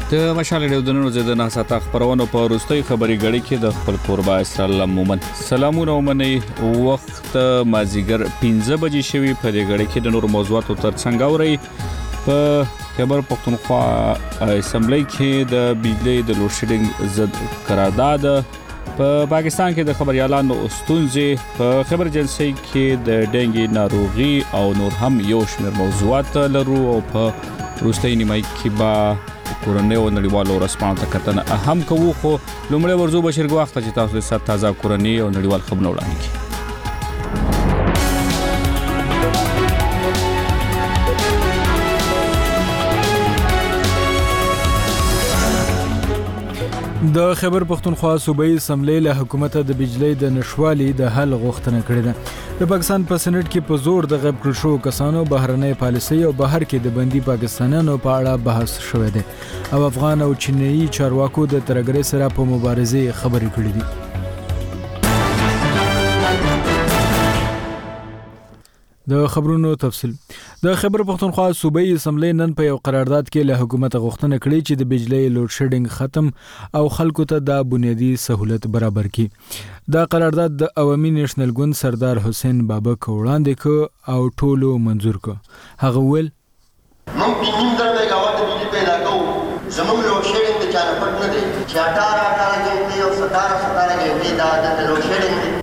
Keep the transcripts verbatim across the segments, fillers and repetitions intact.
د مشال ریډیو د نن ورځې د ناسا خبرونو په وروستۍ خبري غړي کې د خپل کوربه اسرائیل مومن سلامونه ومني وخت مازیګر پنځه بجې شوي په دې غړي کې د نور موضوعاتو ترڅنګ اوري په خبر پښتونخوا اسمبلی کې د بجلی د لوډ شیډینګ ضد قرارداد په پاکستان کې د خبريالانو استونزې په خبر جنسي کې د ډنګي ناروغي او نور هم یو شمېر موضوعات لرو او په وروستۍ نیمه کې با کورنۍ او نړیوالو رسمانو ته کتنه اهم کوو خو لومړی ورزو بشیر وخت چې تاسو سره تازه کورنۍ او نړیوال خبرونه وړاندې کړئ. د خیبر پښتونخوا صوبایي اسمبلی له حکومت د بجلی د نشوالي د حل غوښتنه کړې ده. د پاکستان په سېنات کې په زور د غیب کړو شو کسانو بهرنۍ پالیسي او بهر کې د بندي پاکستانیانو په اړه بحث شوې ده او افغان او چینایي چارواکو د ترګرې سره په مبارزې خبرې کړې دي. د خبرونو تفصیل د خبر پښتونخوا صوبایي اسمبلی نن په یو قرارداد کې له حکومت غوښتنه کړې چې د بجلی لوډ شیډینګ ختم او خلکو ته د بنیادی سہولت برابر کړي. دا قرارداد د عوامي نېشنل ګوند سردار حسین بابک وړاندې ک او ټولو منزور ک. هغه ول موږ په نیم در میگاوات بجلی پیدا کوو زموږ لوډ شیډینګ د چانه پټ نه دی چې اٹھارہ اٹھارہ غنټې او ستارہ ستارہ غنټې دا د لوډ شیډینګ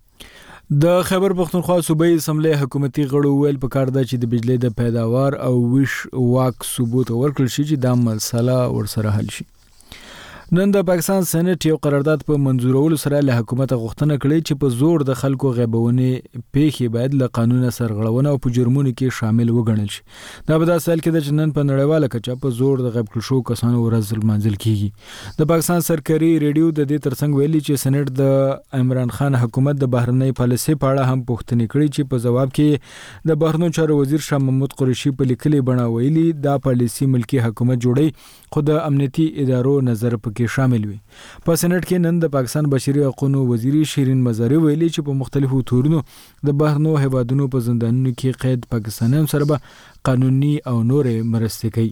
د خیبر پښتونخوا صوبایي اسمبلی حکومتي غړو ویل پکار ده چې د بجلی د پیداوار او ویش واک ثبوت ورکړل شي چې دا مسله ورسره حل شي. نن د پاکستان سېنات یو قرارداد په منزورولو سره له حکومت غوښتنه کړې چې په زور د خلکو غیبونې پیښې باید له قانون سرغړونه او په جرمونو کې شامل وګڼل شي. دا په داسې حال کې ده چې نن په نړیواله کچه په زور د غیب کړو شو کسانو ورځ لمانځل کیږي. د پاکستان سرکاري ریډیو د دې ترڅنګ ویلي چې سېنات د عمران خان حکومت د بهرنۍ پالیسي په اړه هم پوښتنې کړې چې په جواب کې د بهرنیو چارو وزیر شاه محمود قریشي په لیکلي بڼه ویلي دا پالیسي ملکی حکومت جوړي خو د امنیتي ادارو نظر په کې شامل وي. په سېنات کې نن د پاکستان بشري حقوقو وزیر شیرین مزاری ویلي چې په مختلفو تورونو د بهرنو هیوادونو په زندانونو کې قید پاکستانیان سره به قانوني او نورې مرستې کوي.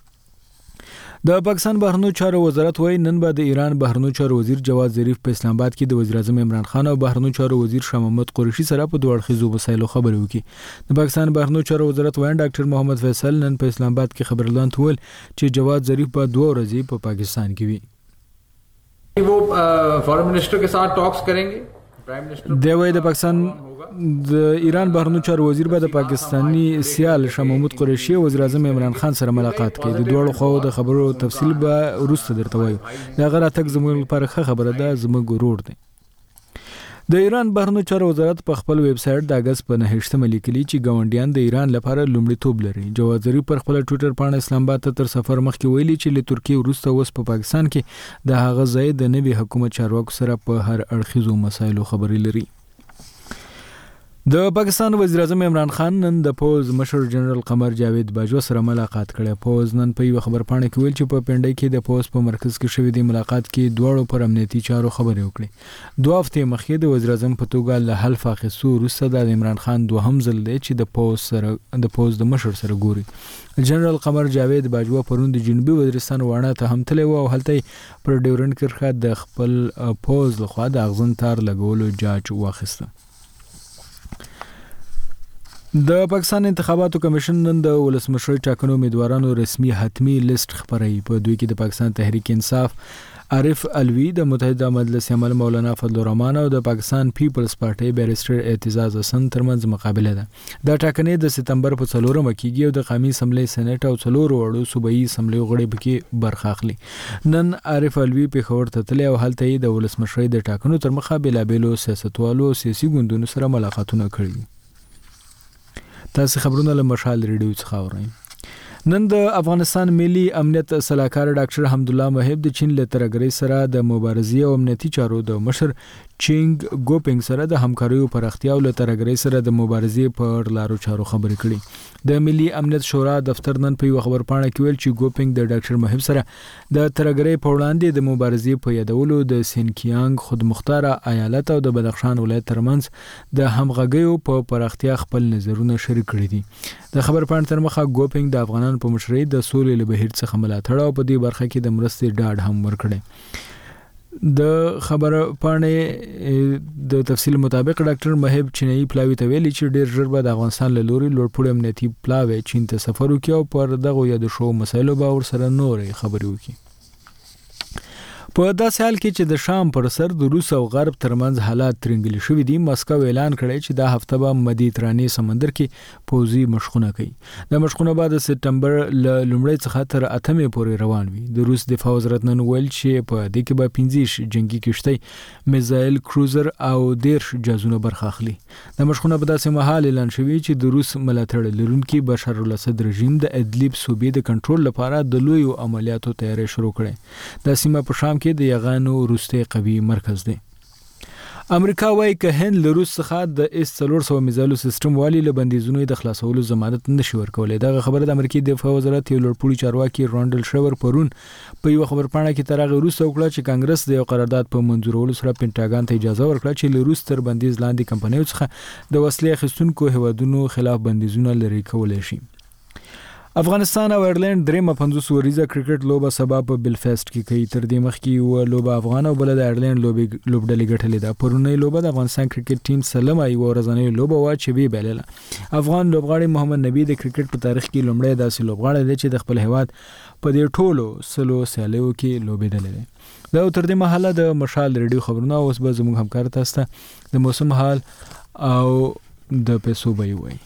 د پاکستان بهرنو چارو وزارت وایي نن به د ایران بهرنو چارو وزیر جواد ظریف په اسلام آباد کې د وزیر اعظم عمران خان او بهرنو چارو وزیر شاه محمود قریشي سره په دوه اړخیزو مسایلو خبرې وکړي. د پاکستان بهرنو چارو وزارت وایي ډاکټر محمد فیصل نن په اسلام آباد کې خبرلاند ویل چې جواد ظریف په دوه ورځې په پاکستان کې وي. वो foreign minister के साथ टॉक्स करेंगे. Prime minister دی وایي د پاکستان د ایران بهرنو چارو وزیر به د پاکستانی سیال شاه محمود قریشي او وزیر اعظم عمران خان سره ملاقات کوي. د دوه خو د خبرو تفصیل به وروسته درته وایو. دا غره تک زموږ لپاره ښه خبره ده زموږ ورور دی. د ایران بهرنو چارو وزارت په خپل ویب سټ د اگست په نهشتمه لیکلي چې ګاونډیان د ایران لپاره لومړیتوب لري. جواد ظریف پر خپل ټوئیټر باندې اسلام آباد ته تر سفر مخکې ویلي چې له ترکیه وروسته اوس په پاکستان کې د هغه ځای د نوي حکومت چارواکو سره په هر اړخیزو مسایلو خبرې لري. د پاکستان وزیر اعظم عمران خان نن د پوز مشر جنرال قمر جاوید باجوه سره ملاقات کړه. پوز نن په یو خبر پاڼه کې ویل چې په پنډای کې د پوز په مرکز کې شوې د ملاقات کې دواړو پر امنیتي چارو خبرې وکړې. دوه هفتې مخکې د وزیر اعظم په توګه له حلف اخیستو وروسته د عمران خان دوهم ځل دی چې د پوز سره د پوز د مشر سره ګوري. جنرال قمر جاوید باجوه پرون د جنوبي وزیرستان واڼه ته هم تللی و او هلته پر ډیورنډ کرښه د خپل پوز لخوا د اغزن تار لګولو جاج واخیسته. د پاکستان انتخاباتو کمیشن نن د ولسمشر ټاکنو امیدوارانو رسمي حتمی لیست خبروي. په دوی کې د پاکستان تحریک انصاف عارف الوی، د متحده مجلس عمل مولانا فضل الرحمن او د پاکستان پیپلز پارټي بیرسټر اعتزاز حسن ترمنځ مقابله ده. دا ټاکنې د سپتمبر په څلورمه کېږي او د قومي اسمبلی سېنات او څلورو وړو صوبایي اسمبلی غړي پکې برخه اخلي. نن عارف الوی پېښور ته تللی او هلته یې د ولسمشرۍ د ټاکنو تر مخه بېلابېلو سیاستوالو او سیاسي ګوندونو سره ملاقاتونه کړي. تاسو خبرونه له مشال ریډیو څخه اورئ. نن د افغانستان ملي امنیت صلاحکار ډاکټر حمدالله محب د چین له ترګرۍ سره د مبارزې او امنیتي چارو د مشر چینګ ګوپینګ سره د همکاریو پراختیا او له ترګرۍ سره د مبارزې پر لارو چارو خبرې کړي. د ملي امنیت شورا دفتر نن په یو خبر پاڼه کې ویل چې ګوپینګ د ډاکټر محب سره د ترګرۍ په وړاندې د مبارزې په یادولو د سینکیانګ خودمختاره ایالت او د بدخشان ولایت ترمنځ د همغږیو په پراختیا خپل نظرونه شریک کړي دي. د خبر پاڼې تر مخه ګوپینګ د افغانانو افغانانو په مشرۍ د سولې له بهیر څخه ملاتړ او په دې برخه کې د مرستې ډاډ هم ورکړي. د خبر پاڼې د تفصیل مطابق ډاکټر مهیب چینایي پلاوی ته ویلي چې ډیر ژر به د افغانستان له لوري لوړپوړی امنیتي پلاوی چین ته سفر وکړي او پر دغه یاد شو مسایلو به ورسره نورې خبرې وکړي. په داسې حال کې چې د شام پر سر د روس او غرب ترمنځ حالات ترنګلي شوي دي، مسکو اعلان کړی چې دا هفته به مدیترانې سمندر کې پوځي مشقونه کوي. د مشقونه بعد د سپتمبر ل لومړۍ څخه تر اتمې پورې روان وي. د روس دفاع وزارت نن ویل چې په دې کې به پنځه جنگي کشتۍ، میزایل کروزر او دیرش جهازونه برخه اخلي. د مشقونه په داسې مهال اعلان شوی چې د روس ملاتړ لرونکي بشار الاسد رژیم د ادلیب صوبې د کنټرول لپاره د لویو عملیاتو تیاری شروع کړي. د سیمه په شام کې د یغانو روسي قوي مرکز دی. امریکا وايي که هند له روس څخه د اس څلور سوه میزایلو سیستم والی له بندیزونو د خلاصولو ضمانت نشي ورکولای. دغه خبره د امریکای دفاع وزارت یو لوړپوړي چارواکي رانډل شور پرون په یو خبر پاڼه کې تر هغه وروسته وکړه چې کانګرس د یو قرارداد په منځورولو سره پینټاګان ته اجازه ورکړه چې له روس تر بندیز لاندې کمپنیو څخه د وسلې اخیستونکو هیوادونو خلاف بندیزونه لري کولای شي. افغانستان او ایرلند درېمه پنځوس وریزه کرکټ لوبه سبا په بلفاست کې کوي. تر دې مخکې یو لوبه افغان او بل د ایرلند لوبې لوبډلې ګټلې ده. پرونی لوبه د افغانستان کرکټ ټیم سلمه یو ورځنۍ لوبه وا چې به بلله. افغان لوبغاړي محمد نبی د کرکټ په تاریخ کې لومړی داسې لوبغاړی دی چې د خپل هیواد په دې ټولو سلو سیالیو کې لوبېدلی دی. دا تر دې مهاله د مشال ریډیو خبرونه اوس به زموږ همکار تاسو ته د موسم حال او د پیسو بیه وایي.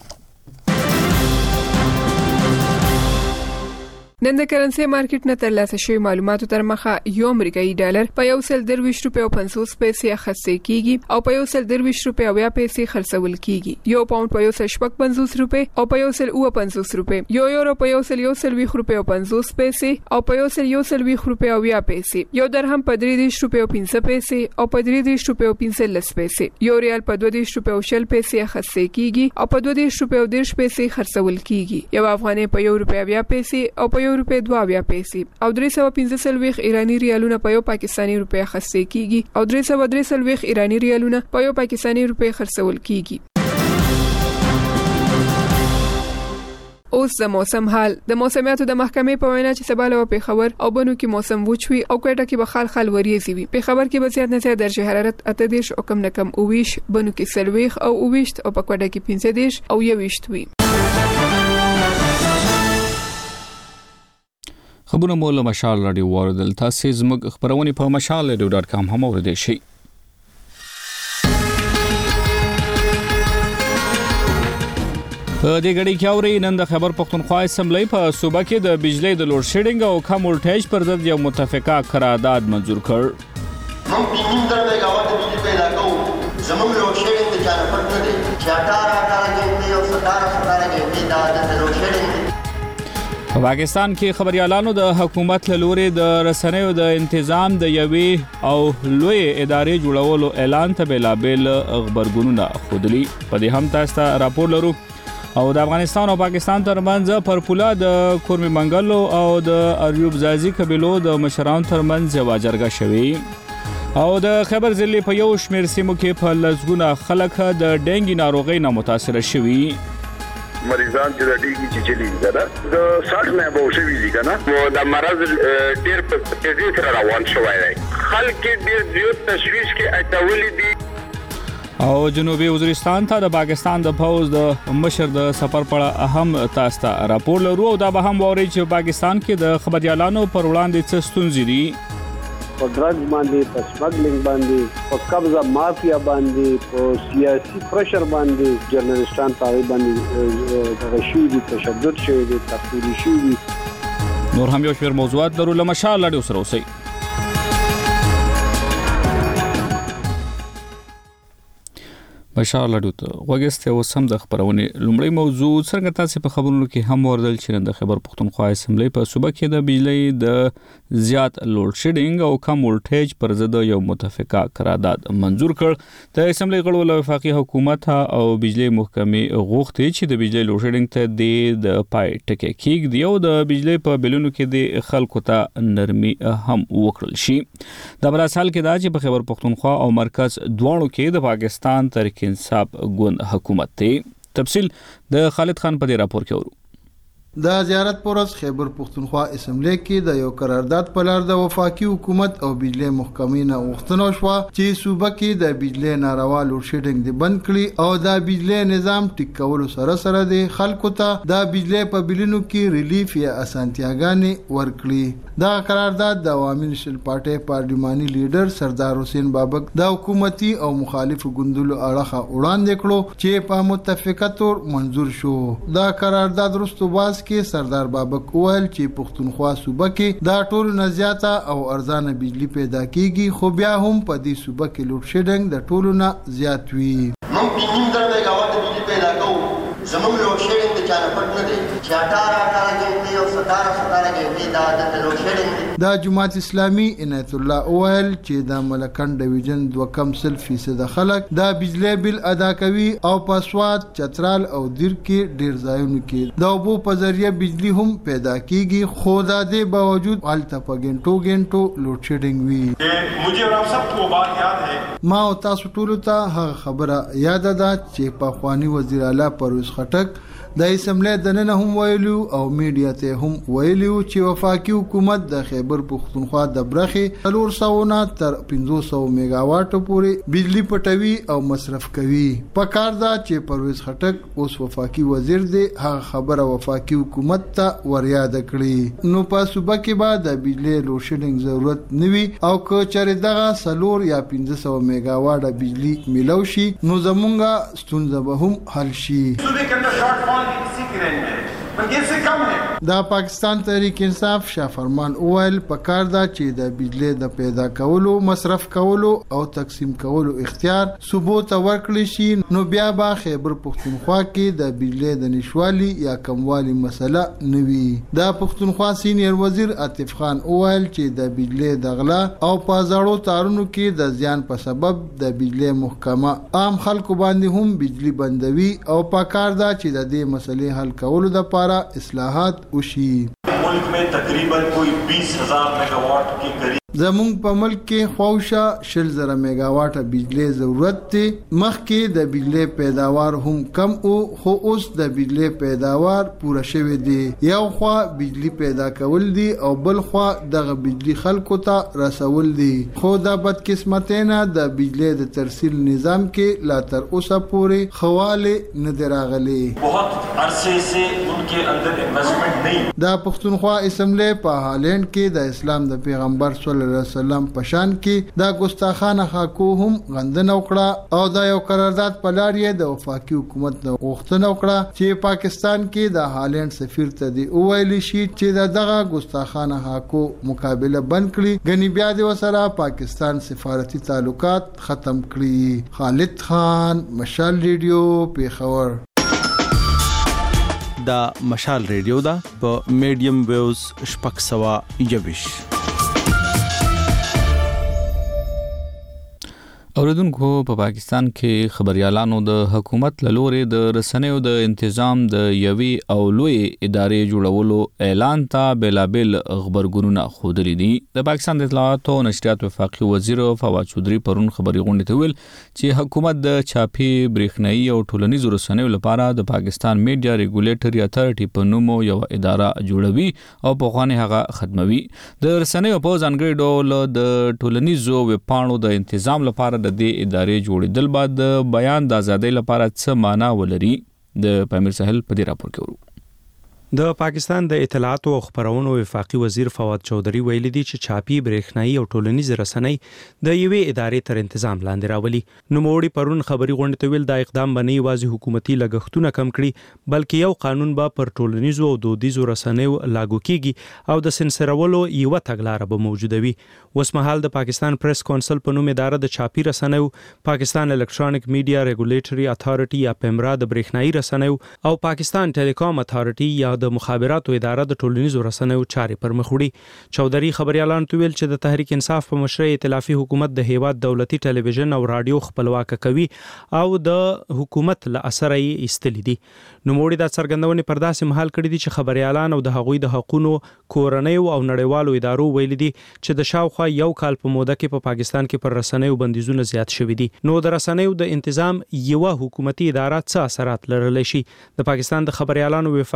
نن د کرنسي مارکیټ نه ترلاسه شوی معلوماتو تر مخه یو امریکایي ډالر په یو سل درویش روپۍ او پنځوس پیسې اخیستل کیږي او په یو سل درویش روپۍ او یا پیسې خرڅول کیږي. یو پاوند په یو سل شپږ پنځوس روپۍ او په یو سل اوه پنځوس روپۍ، یو یورو په یو سل یو سل ویښ روپۍ او پنځوس پیسې او په یو سل یو سل ویښ روپۍ او یا پیسې، یو درهم په درې دېرش روپۍ او پنځه پیسې او په درې دېرش روپۍ او پنځلس پیسې، یو ریال په دوه دېرش روپۍ او شل پیسې اخیستل کیږي او په دوه دېرش روپۍ او دېرش پیسې خرڅول کیږي. یو افغانۍ په یو روپۍ او یا پیسې او په یو روپۍ دوه بیا پیسې او درې سوه پنځه څلوېښت ایرانی ریالونه په یو پاکستاني روپۍ اخیستل کیږي او درې سوه درې څلوېښت ایرانی ریالونه په یو پاکستاني روپۍ خرڅول کیږي. اوس د موسم حال. د موسمیاتو د محکمې په وینا چې سبا له پېښور او بنو کې موسم وچوي او کوټه کې به خال خال وریځي وي. پېښور کې به زیات نه زیات درجه حرارت اته دېرش او کم نه کم اوویشت، بنو کې څلوېښت او اوویشت او په کوټه کې پنځه دېرش او یوویشت وي. خبرونه مو له مشال رادیو واردل. تاسو زموږ خبرونه په مشال رادیو ډاټ کام هم اوریدئ شئ. په دې غړي کې اوري نن د خبر پښتونخوا اسمبلی په صوبه کې د بجلی د لوډ شیډینګ او کم ولټیج پر ضد یو متفقه قرارداد منزور کړ. موږ پنځه در میگاوات بجلی پیدا کوو. زموږ لوډ شیډینګ د چا نه پټ نه دی چې اټاره اټاره غنټې او ستاره ستاره غنټې دا د لوډ شیډینګ. په پاکستان کې خبريالانو د حکومت له لوري د رسنیو د تنظیم د یوې او لوی ادارې جوړولو اعلان ته بلابل خبرګونونه خودلی. په دې هم تاسو ته راپور لرو او د افغانستان او پاکستان ترمنځ پر پوله د کورمي منګلو او د اریوب زازي قبيلو د مشرانو ترمنځ یو جرګه شوې او د خبر ضلع په یو شمېر سیمو کې په لږونه خلک د ډینګي ناروغۍ نه متاثر شوي. مریضان چې د ډیګي چې چلی دي دا د ساټ نه به شوي دي کنه او د مرض ډیر په تیزی سره روان شوی دی. خلک ډیر زیات تشویش کې اټولې دي او جنوبي وزیرستان ته د پاکستان د فوج د مشر د سفر په اړه اهم تاسو ته راپور لرو او دا به هم ووري چې پاکستان کې د خبريالانو پر وړاندې څه ستونزې دي. په ډرګز باندې، په سمګلینګ باندې، په قبضه مافیا باندې، په سیاسي پرشر باندې جرنالستان پاره باندې د غشي دي تشدد شوی دي، تقدیر شوی دي. نور هم یو شمېر موضوعات درو له مشال لړ سره اوسئ. مشال لړ ته وګسته وسم د خبرونه لومړی موضوع څنګه تاسو په خبرونو کې هم وردل چې د خبر پښتونخوا اسمبلی په صوبه کې د بجلی د زیات لوډ شیډینګ او کم ولټیج پر ضد یو متفقه قرارداد منزور کړ. د اسمبلی غړو له وفاقي حکومت او بجلی محکمې غوښتي چې د بجلی لوډ شیډینګ ته د پای ټکی کېږدي او د بجلی په بلونو کې د خلکو ته نرمي هم وکړل شي. د بل حال کې دا چې په خبر پښتونخوا او مرکز دواړو کې د پاکستان تحریک انصاف ګوند حکومت ته تفصیل د خالد خان په دې راپور کې ورو. د زیارت پرز خیبر پختونخوا اسمبلی کې د یو قرارداد په لار د وفاقي حکومت او بجلی محکمې نه غوښتنه وشوه چې صوبه کې د بجلی ناروا لوډ شیډینګ دی بند کړي او د بجلی نظام ټیک کولو سره سره د خلکو ته د بجلی په بلونو کې ریلیف یا اسانتیاګانې ورکړي. دا قرارداد د عوامي نېشنل پارټي پارلماني لیډر سردار حسین بابک د حکومتي او مخالفو ګوندونو اړخه وړاندې کړو چې په متفقه تور منظور شو. دا قرارداد وروسته باز کې سردار بابک وویل چې پښتونخوا صوبه کې دا ټول نه زیاته او ارزانه بجلی پیدا کیږي، خو بیا هم په دې صوبه کې لوډ شیډینګ د ټولو نه زیات وي. موږ پنځه در میگاوات بجلی پیدا کوو، زموږ لوډ شیډینګ د چانه پټ نه دی چې اٹھارہ اٹھارہ گھنٹے او ستارہ ستارہ گھنٹے دا د لوډ شیډینګ دی. دا جماعت اسلامي عنایت الله وویل چې د ملکن ډیویژن دوه کم سل فیصد خلک دا بجلی بل ادا کوي او په سواد، چترال او دیر کې ډیر ځایونو کې د اوبو په ذریعہ بجلی هم پیدا کیږي، خو دا د باوجود الته په ګنټو ګنټو لوډ شیډینګ وي. مجھے اور آپ سب کو بات یاد ہے، ما او تاسو ټول ته هغه خبره یاد ده چې په خوانی وزیر اعلی پرویز خټک د اسمبلی دننه هم ویلو او میډیا ته هم ویلو چې وفاقي حکومت د خیبر پختونخوا د برخې څلور سوه نه تر پنځه سوه میگاواټ پورې بجلی پټوي او مصرف کوي. په کار ده چې پرویز خټک اوس وفاقي وزیر دی هغه خبره وفاقي حکومت ته وریاد کړي، نو په صوبه کې به د بجلی لوډ شیډینګ ضرورت نه وي او که چېرې دغه څلور یا پنځه سوه میگاواټه بجلی میلو شي نو زمونږه ستونزه به هم حل شي. دا پاکستان تحریک انصاف شاه فرمان اویل په کار دا چې د بجلی د پیدا کولو، مصرف کولو او تقسیم کولو اختیار صوبو ته ورکړل شي، نو بیا به خیبر پختونخوا کې د بجلی د نشوالي یا کموالي مسله نه وي. دا پختونخوا سینیر وزیر عاطف خان اویل چې د بجلی د غلا او په زړو تارونو کې د زیان په سبب د بجلی محکمه عام خلکو باندې هم بجلی بندوي او په کار دا چې د دې مسلې حل کولو د پاره اصلاحات وشي. ملک میں تقریباً کوئی بیس ہزار میگا واٹ کے قریب زمونږ په ملک کې خواوشا شل زره میگاواټه بجلی ضرورت دی. مخکې د بجلی پیداوار هم کم او خو اوس د بجلی پیداوار پوره شوی دی. یو خوا بجلی پیدا کول دی او بل خوا دغه بجلی خلکو ته رسول دی، خو د بدقسمتینا د بجلی د ترسیل نظام کې لا تر اوسه پورې خواله نه دی راغلی. بہت عرصے سے ان کے اندر انویسٹمنٹ نہیں. دا پښتونخوا اسمبلی په هالند کې د اسلام د پیغمبر صلی الله علیه وسلم پشان کې دا ګستاخانه حقو هم غندنه وکړه او دا یو قرارداد په لار یې د وفاقي حکومت نه غوښتنه وکړه چې پاکستان کې د هالند سفیر ته دی ویل شي چې دا دغه ګستاخانه حقو مقابله بند کړي، غنی بیا د وسره پاکستان سفارتي تعلقات ختم کړي. خالد خان، مشال ریډیو، پیښور. دا مشال ریډیو دا په میډیم ویوز شپږ سوه یوویش. اوریدونکو په پاکستان کې خبريالانو د حکومت لوري د رسنیو د تنظیم د یوي او لوی ادارې جوړولو اعلان ته بلابل خبرګونونه خودري دي. د پاکستان د اطلاعات او نشریات وفاقي وزیر فواد چودري پرون خبري غونډه ته ویل چې حکومت د چاپي برېښنايي او ټولنیزو رسنیو لپاره د پاکستان میډیا ریګولیټري اتھارټي په نوم یو اداره جوړوي او په خوانه هغه خدموي. د رسنیو په ځانګړي ډول د ټولنیزو وپاڼو د تنظیم لپاره د دې ادارې جوړېدل بعد د بیان د ازادۍ لپاره څه معنا ولري. د پامیر ساحل په دې راپور کې ورو. د پاکستان د اطلاعات او خبرونو وفاقي وزیر فواد چودري ویلي دي چې چاپي برېښنايي او ټولنیز رسنۍ د یوې ادارې تر تنظیم لاندې راولي. نو موړي پرون خبري غونډه ته ویل دا اقدام باندې واځي حکومتي لګښتونه کم کړي، بلکې یو قانون به پر ټولنیزو او دودیزو رسنیو لاګو کیږي او د سنسرولو یو تګلارې به موجوده وي. وسمحال د پاکستان پریس کونسل په نوم اداره د چاپي رسنیو، پاکستان الکترونیک میډیا ریګولیټري اتھارټي یا پیمرا د برېښنايي رسنیو او پاکستان ټیلیکام اتھارټي یا د مخابراتو اداره د ټولنیزو رسنیو چارې پر مخ وړي. چودري خبريالان تو ویل چې د تحریک انصاف په مشرۍ ائتلافي حکومت د هیواد دولتي ټلویزیون او رادیو خپلواک کوي او د حکومت له اثر یې ایستل دي. نو موړي د څرګندونې پر داسې محل کړی دي چې خبريالان او د هغوی د حقوقو کورنۍ او نړیوالو ادارو ویل دي چې د شاوخوا یو کال په موده کې په پاکستان کې پر رسنیو بندیزونه زیات شوي دي. نو د رسنیو د تنظیم یو حکومتي اداره څه اثرات لرلی شي؟ د پاکستان د خبريالانو وفاقي ټولنې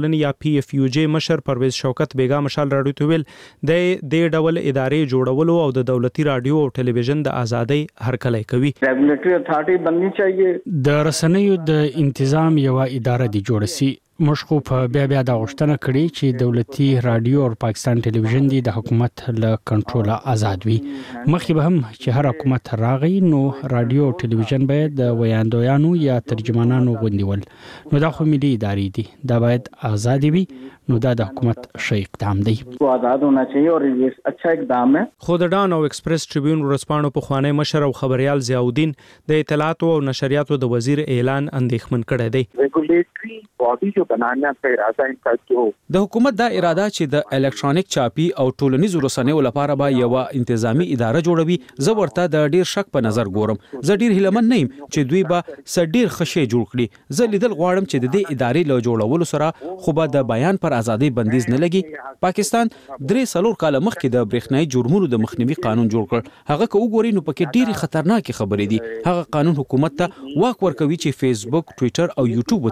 ټولنې یا پی اف یو جی مشر پرویز شوکت بیگا مشال راډیو ته ویل د دې ډول ادارې جوړولو او د دولتي راډیو او ټلویزیون د ازادۍ هرکلی کوي. ریګولیټری اتھارټي بننی چاهیے. د رسنیو د تنظیم یو اداره دی جوړ شي. موږ خو په بیا بیا د غوښتنه کړې چې دولتي رادیو او پاکستان ټلویزیون دی د حکومت له کنټرول آزاد وي. مخکې به هم چې هر حکومت راغی نو رادیو او ټلویزیون باید د ویاندویانو یا ترجمانانو غوندي ول. نو دا خو ملي ادارې دي، دا باید آزاد وي. نو دا د حکومت ښه اقدام دی. آزاد ہونا چاہیے اور یہ اچھا اقدام ہے. خو د ډان او ایکسپریس ټریبیون ورسپانو په خوانی مشر او خبريال ضیاءالدین د اطلاعات او نشریاتو د وزیر اعلان اندېښمن کړی دی. ریګولیټری باډي جو بنانا کا اراده انکار کیو. د حکومت دا اراده چې د الکترونیک چاپی او ټولنیزو رسنیو لپاره به یو انتظامی اداره جوړوي، زه ورته د ډیر شک په نظر ګورم. زه ډیر هیلمن نه یم چې دوی به سړیر خشه جوړ کړي. زه لیدل غواړم چې د دې ادارې له جوړولو سره خو به د بیان پر ازادي بندیز نه لګي. پاکستان درې سلور کال مخکې د برېښنايي جرمونو د مخنیوي قانون جوړ کړ. هغه که وګورئ نو پکې ډېری خطرناکې خبرې دي. هغه قانون حکومت ته واک ورکوي چې فیسبوک، ټویټر او یوټیوب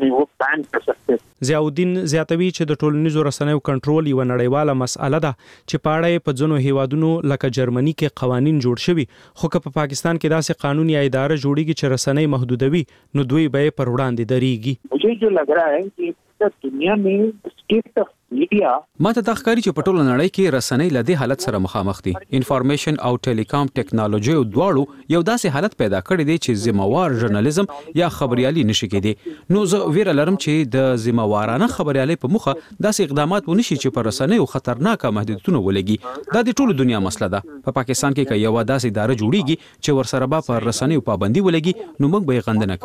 وتړي. ضیاءالدین زیاتوي چې د ټولنیزو رسنیو کنټرول یو نړیواله مسأله ده چې په اړه په ځینو هیوادونو لکه جرمني کې قوانین جوړ شوي، خو که په پاکستان کې داسې قانون یا اداره جوړیږي چې رسنۍ محدودوي نو دوی به پر وړاندې درېږي. مجھے جو لگ رہا ہے کہ دنیا میں اسٹیٹ آف میډیا ما ته دا ښکاري چې په ټوله نړۍ کې رسنۍ له دې حالت سره مخامخ دي. انفارمیشن او ټیلیکام ټیکنالوژي او دواړو یو داسې حالت پیدا کړی دی چې ذمہوار ژورنالیزم یا خبريالي نشي کېدی. نو زه ویره لرم چې د ذمہوارانه خبريالي په مخه داسې اقدامات ونشي چې پر رسنیو خطرناکه محدودیتونه ولګي. دا د ټولو دنیا مسله ده. په پاکستان کې که یو داسې اداره جوړیږي چې ورسره به پر رسنیو پابندي ولګي نو موږ به یې غندنه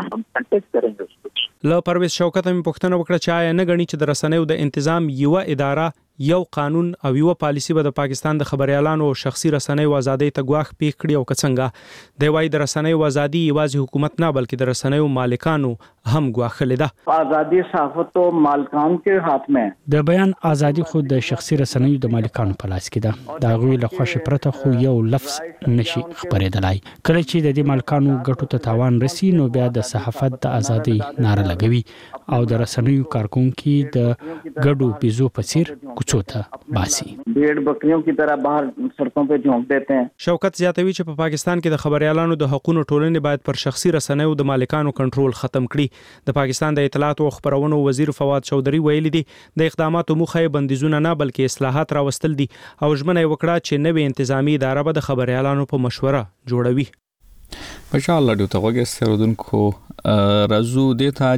کوو. له پرویز شوکت هم پوښتنه وکړه چې آیا نه غني چې د رسنیو د تنظیم یو اداره یو قانون او یو پالیسی به د پاکستان د خبريالانو او شخصي رسنیو ازادۍ ته ګواښ پیښ کړي او کڅنګه د وای د رسنیو ازادي یوازې حکومت نه بلکې د رسنیو مالکانو هم ګواښلې ده. ازادي صحافت او مالکان کې هات مې د بیان ازادي خو د شخصي رسنیو د مالکانو په لاس کې ده. دا غوي له خوښ پرته خو یو لفظ نشي خبرېدلای. کله چې د دې مالکانو ګټو ته تاوان رسي نو بیا د صحافت د ازادي ناره لګوي او د رسنیو کارکونکو د ګډو بيزو په څیر کوڅو باسي. ډېر بکریوں کی طرح بهر سړکوں په جھونک دیتے ہیں. شوکت زیاتوي چې په پاکستان کې د خبريالانو د حقوقو ټولنې باید پر شخصي رسنیو د مالکانو کنټرول ختم کړي. د پاکستان د اطلاعات او خبرونو وزیر فواد چودھری ویلي دي د اقداماتو مخه بندیزونه نه بلکې اصلاحات راوستل دي او ژمنه وکړه چې نوې انتظامی اداره به د خبريالانو په مشوره جوړوي. ماشاء الله ډیو ته وګورئ راځو د ته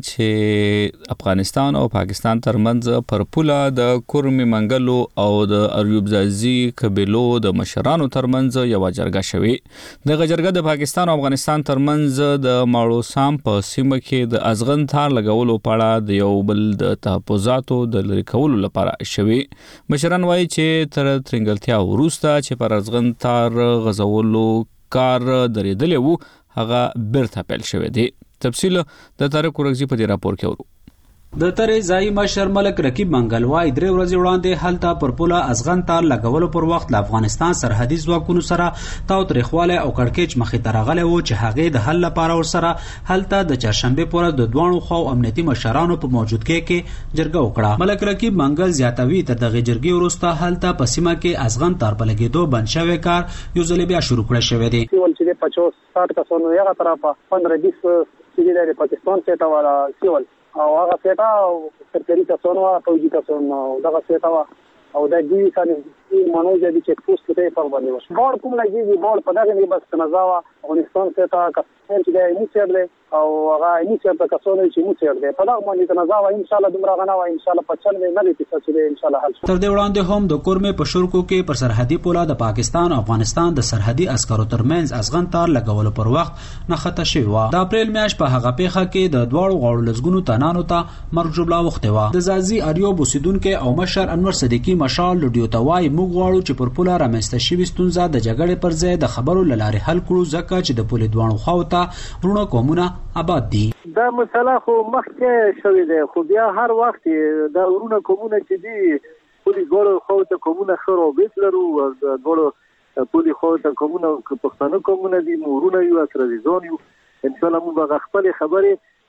چې افغانستان او پاکستان ترمنځ پر پوله د کورمي منګلو او د اریوبزازي قبيلو د مشرانو ترمنځ یو جرګه شوې. د جرګه د پاکستان او افغانستان ترمنځ د ماړو سام په سیمه کې د ازغن تار لګولو په اړه د یو بل د تحفظاتو د لری کولو لپاره شوې. مشران وایي چې تر ترنګلتیا وروسته چې پر ازغن تار غزولو کار درېدلې وو هغه بیرته پیل شوې دي. تفصیل د طارق ورغزي په دې راپور کې ورو. د ترې ځای مشر ملک رقیب منګل وای درې ورځې وړاندې هلته پر پوله ازغن تار لګولو پر وخت له افغانستان سرحدي ځواکونو سره تاو تاریخواله او کړکېچ مخې ته راغلی و چې هغې د حل لپاره ورسره هلته د چهارشنبې پورې د دوانو خو امنیتي مشرانو په موجودګۍ کې جرګه وکړه. ملک رقیب منګل زیاتوي تر دغه جرګې وروسته هلته په سیمه کې ازغن تار په لګېدو بند شوی کار یو ځل بیا شروع کړی شوی دی. چې پچاس ساठ کسانو یغه طرفه پندرہ بیس سیدی د پاکستان څخه والا سیول او هغه څه سرکاري کسانو او فوجي کسانو دغه څه او د دې څخه مانو چې چیک پوسټ ته په باندې وشو. بار کوم لګي بار په دغه نه بس نزاوا افغانستان څخه کسان چې د نیچرل او هغه نیچر د کسانو چې نیچر دی په دغه باندې نزاوا ان شاء الله دومره غناوه ان شاء الله په چل نه لري چې ان شاء الله حل. تر دې وړاندې هم د کورمه په شورکو کې پر سرحدي پوله د پاکستان او افغانستان د سرحدي عسکرو ترمنځ ازغن تار لګولو پر وخت نه خطا شوی و. د اپریل میاشت په هغه پیخه کې د دواړو غاړو لزګونو تنانو ته مرګ جوړه وخته و. د زازي اریوب اوسیدونکو او مشر انور صدیقی مشال لډیو توای موږ غواړو چې پر پوله رامنځته شوی ستونزه د جګړې پر ځای د خبرو لارې حل کړو ځکه چې د پوله دوانو خواته ورونو قومونه آباد دي. دا مسله خو مخکې شوې ده خو بیا هر وخت د ورونو قومونه چې دي پولی ګورو خواته قومونه خرو بیت لرو ګورو پولی خواته قومونه پښتانه قومونه دي ورونه یو سره ځون یو ان شاء الله موږ خپل خبرې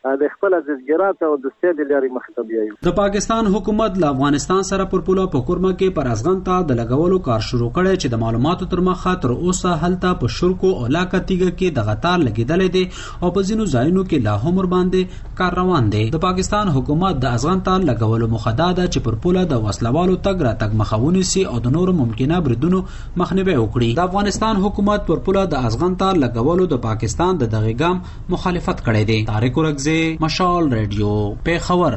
د خپل ځګرات او د سید لري مختبیه. د پاکستان حکومت له افغانستان سره پر پوله په کورمه کې پر ازغن ته د لګولو کار شروع کړي چې د معلوماتو تر مخه تر اوسه هلته په شرکو او لاکتیګه کې د غتار لګیدلې دي او په ځینو ځایونو کې لا هم ور باندې کار روان دي. د پاکستان حکومت د ازغن ته لګولو مخه ده چې پر پوله د وسلوالو تګ را تګ مخاوني سي او د نور ممکنه بریدونو مخنیوي وکړي. د افغانستان حکومت پر پوله د ازغن ته لګولو د پاکستان د دغه ګام مخالفت کړي دي. طارق ورغزي، مشال ریډیو، پیښور.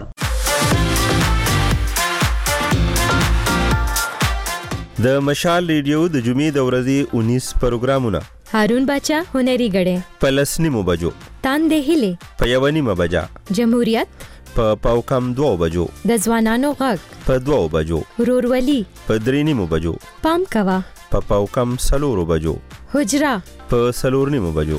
د مشال ریډیو د جمعې د ورځې انیس پروګرامونه: هارون باچا هنري غړې پلسنی مو بجو، تاندې هله په یونی مبجا، جمهوریت په پاوکم دوه بجو، د ځوانانو غږ په دوه بجو، رورولي په درې نیمو بجو، پام کوا په پاوکم سلورو بجو، حجرا په سلور نیمو بجو.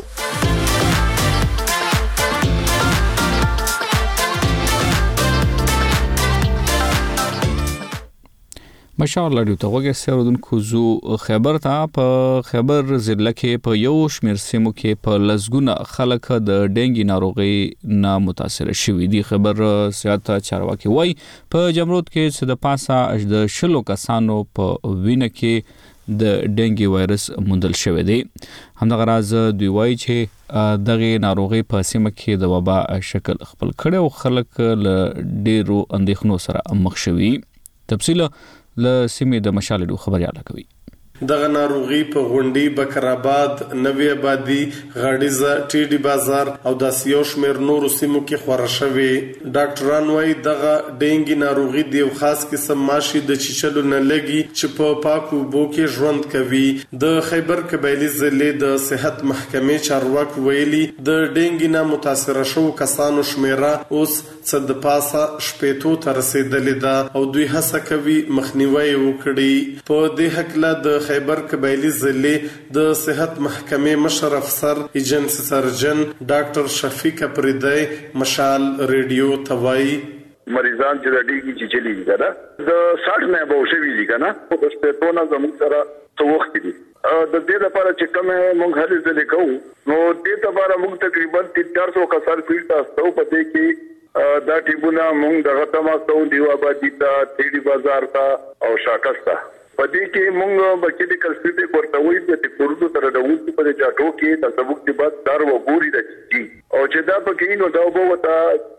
مشال ریډیو ته وګورئ سرودونکو زو خبر ته. په خبر ضلع کې په یو شمیر سیمو کې په لزګونه خلک د ډینګي ناروغي نه متاثر شوي دي. خبر سیاست چارواکي وای په جمرود کې څه د پاسه د شلو کسانو په وینه کې د ډینګي وایرس موندل شوی دی. همدغه راز دوی وای چې دغه ناروغي په سیمه کې د وبا شکل خپل کړي او خلک له ډیرو اندېښنو سره مخ شوي. تفصیل له سیمې د مشال ریډیو خبرياله کوي. دغه ناروغي په غونډي، بکرآباد، نوی آبادی، غاړیزه، ټیډي بازار او د سیوشمیر نورو سیمو کې خورا شوی. ډاکټران وايي دغه ډینګي ناروغي د یو خاص قسم ماشي د چیچلو نه لګي چې په پاکو اوبو کې ژوند کوي. د خیبر قبایلی ضلع د صحت محکمې چارواکي ویلي د ډینګي نه متاثر شوو کسانو شمیره اوس څه د پاسه شپېتو ته رسیدلې ده او دوی هڅه کوي مخنیوي وکړي. په دې هکله د خیبر قبایلی ضلع د صحت محکمې مشر افسر ایجنسی سرجن ډاکټر شفیق اپریدی مشال ریډیو توای مریضان چې د ډیګي چې چلی دي کنه د ساठ نه به شوي دي کنه په شپېتونه زموږ سره څو وخت دي. د دې لپاره چې کومه موږ هلي ځلې کوو نو دې لپاره موږ تقریبا تین سو کسان فیلډ تاسو په دې کې دا ټیبونه موږ د غتما ستو دیو آبادی ته ټیډي بازار ته او شاکستا په دې کې موږ بچی کلسټي ورته وایي چې کورونو تر د وځي په چاټو کې د سبق د بعد دار وګوري د چی او چې دا پکې نو دا وبوتا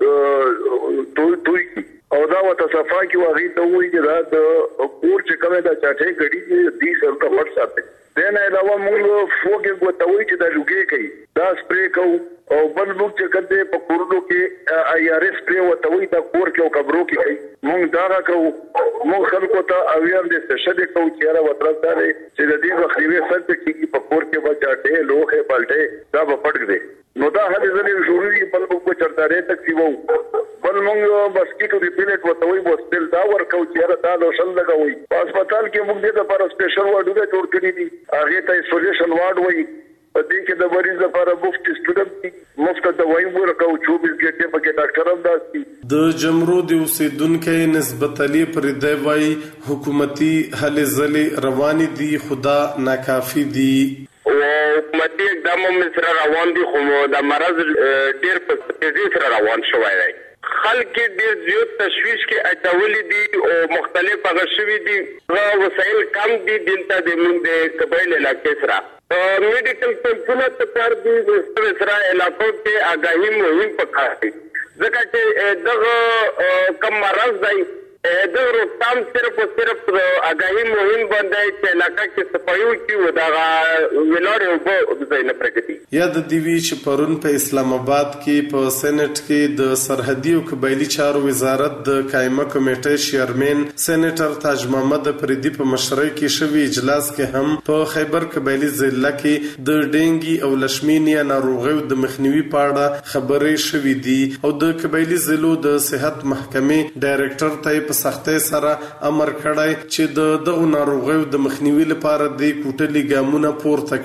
ټول ټول او دا وته صفا کې وغي ته وایي چې دا د کور چې کومه دا چاټې غړي دي سره پټ ساتي. دا نه علاوه موږ فوګي ورته وایي چې دا لوګي کوي دا سپری کوو او بل موږ چې کده په کورونو کې آی آر اس پری ورته وایي دا کور کې او قبرو کې کوي. موږ دا راکو موږ خلکو ته اویر دي څه شته کوي چې را وترځي چې د دې مخنیوي سره کې په کور کې بچاټه لوخه پالټه دا په پټ دي. نو دا هلي ځلې ضروري بل موږ چرته تک وو بل موږ بس کیټو دی پلیټ ورته وایي بس تل دا ورکو چې را دا لوشل لګوي. په هسپتال کې موږ دې لپاره سپیشل وارډونه جوړ کړی دي. هغه ته ایسولیشن وارډ وایي. په دې کې د مریض لپاره مفت سټوډنټ مفت دوايي ورکو چوبیس غنټه پکې ډاکټر هم داسي. د جمرود اوسیدونکو نسبت علی پر دی وای حکومتي هلې ځلې روانې دي خدا ناکافي دي. حکومتي اقدامو سره روان دي خو د مرض ډیر په تیزی سره روان شوی دی. خلک ډیر زیات تشویش کې اچولې دي او مختلف هغه شوي دي وسایل کم دي دلته د موږ د قبایل علاقې سره میډیکل کمپونه ته کار دي سره علاقو کې آگاهي مهم پکار دي ځکه چې دغه کم مرض دی د روغتیا صرف او صرف آگاهي مهم باندې چې علاقه کې صفایو کې وداغه ویلاره او بزاینه پرګتی. یا د دیوی چې پرون په اسلام آباد کې په سېنات کې د سرحدي او قبایلی چارو وزارت د قائمه کمیټې چیرمن سېنیټر تاج محمد فریدي په مشرۍ کې شوی اجلاس کې هم په خیبر قبایلی ضلع کې د ډینګي او لشمینیا ناروغیو د مخنیوي په اړه خبرې شوې دي او د قبایلی ضلعو د صحت محکمې ډایریکټر ته سختۍ سره امر کړی چې د دغه ناروغیو د مخنیوي لپاره د کوټلي ګامونه پورته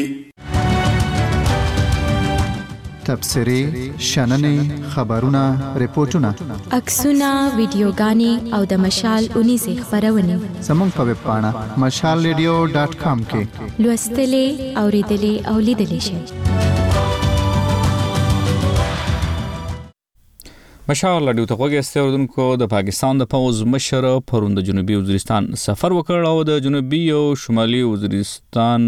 کړي. تبصرې، شننې، خبرونه، ریپورتونه، عکسونه، ویډیوګانې او د مشال اونیزه خبرونه زموږ په ویب پاڼه مشال ریډیو ډاټ کام کې لوستلې، اوریدلې او لیدلې شئ. مشال لډیو ته وګورئ اوردونکو د پاکستان د پوز مشر پرون د جنوبي وزیرستان سفر وکړ او د جنوبي او شمالي وزیرستان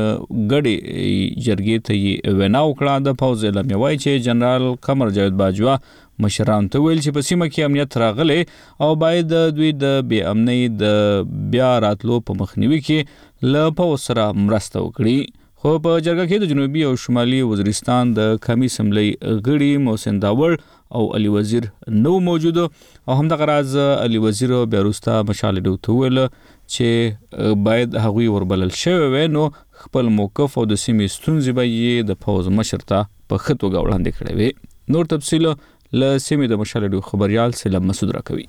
غړي جرګې ته وینا وکړه. د پوز اعلامیه وايي چې جنرال قمر جاوید باجوا مشران ته ویل چې په سیمه کې امنیت راغلی او باید دوی د بې امنۍ د بیا راتلو په مخنیوي کې له پوز سره مرسته وکړي. خو په جرګه کې د جنوبي او شمالي وزیرستان د قومي اسمبلی غړي محسن داور او علي وزیر نو موجود او همدغه راز علي وزیر بیروستا مشال ډو ته ویل چې باید هغوی وربلل شوی وي نو خپل موقف او د سیمې ستونزې به یې د پوز مشر ته په ښه توګه وړاندې کړی وي. نور تفصیل له سیمې د مشال ډو خبريال سلام مسعود راکوي.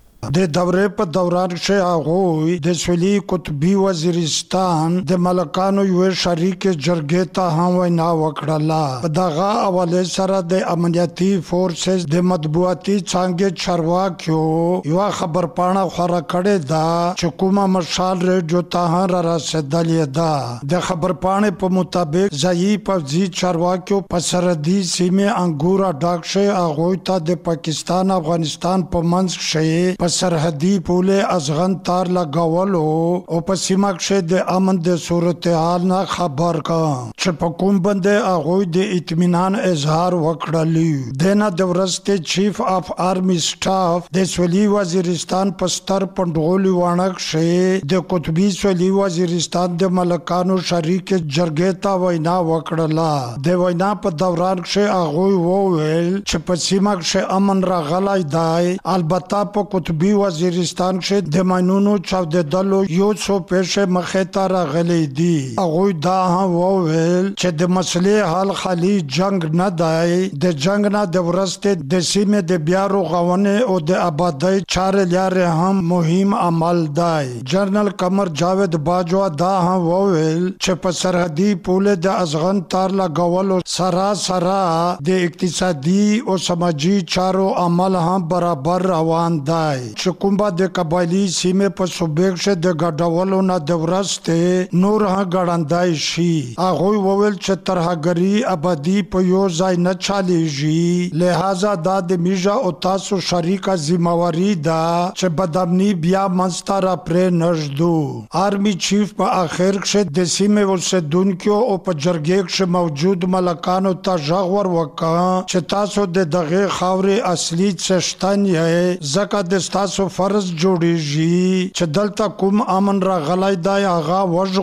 د دورې په دوران کې هغه د سویلي قطبي وزیرستان د ملکانو یو شریک جرګې ته هم وینا وکړه. په دغه حواله سره د امنیتي فورسز د مطبوعاتي څنګه چارواکیو یو خبر پاڼه خورا کړې ده چې کومه مشال ریډیو ته را رسیدلې ده. د خبر پاڼې په مطابق ځایي پوځي چارواکیو په سرحدي سیمه انګورا ډاکشه هغه ته د پاکستان افغانستان په منځ کې سرحدي پوله ازغن تار لګاولو او په سیمه کې د امن د صورتحال نه خبر کا چې په کوم باندې هغه د اطمینان اظهار وکړلی. دنه د ورسته چیف اف آرمی سټاف د سویلي وزیرستان په ستر پندغولي وانک شه د قطبي سویلي وزیرستان د ملکانو شریک جرګې ته وینا وکړه. د وینا په دوران کې هغه وویل چې په سیمه کې امن راغلی دی. البته په قطبي وزیرستان کې د ماینونو چاودېدلو یو څو پیښې مخې ته راغلي دي. هغوی دا هم وویل چې د مسلې حل خالي جنگ نه دی. د جنگ نه د ورسته د سیمې د بیا رغونې او د آبادۍ چارې لارې هم مهم عمل دی. جنرال قمر جاوید باجوا دا هم وویل چې په سرحدي پوله د ازغن تار لګولو سره سره د اقتصادي او سماجي چارو عمل هم برابر روان دی. چې کومه د قبایلی سیمه په صوبې کې د ګډولو نه د ورسته نور ها ګړندای شي. هغه وویل چې ترهګری آبادی په یو ځای نه چاليږي. لہذا دا د میجا او تاسو شریکه ذمہواری ده چې بدامنی بیا منستر پرې نشدو. آرمی چیف په اخر کې د سیمه اوسیدونکو او په جرګې کې موجود ملکانو ته ژغور وکړ چې تاسو د دغه خاورې اصلي څښتن یې زکه د تاسو فرض جوړیږي چې دلته کوم امن راغلی دی هغه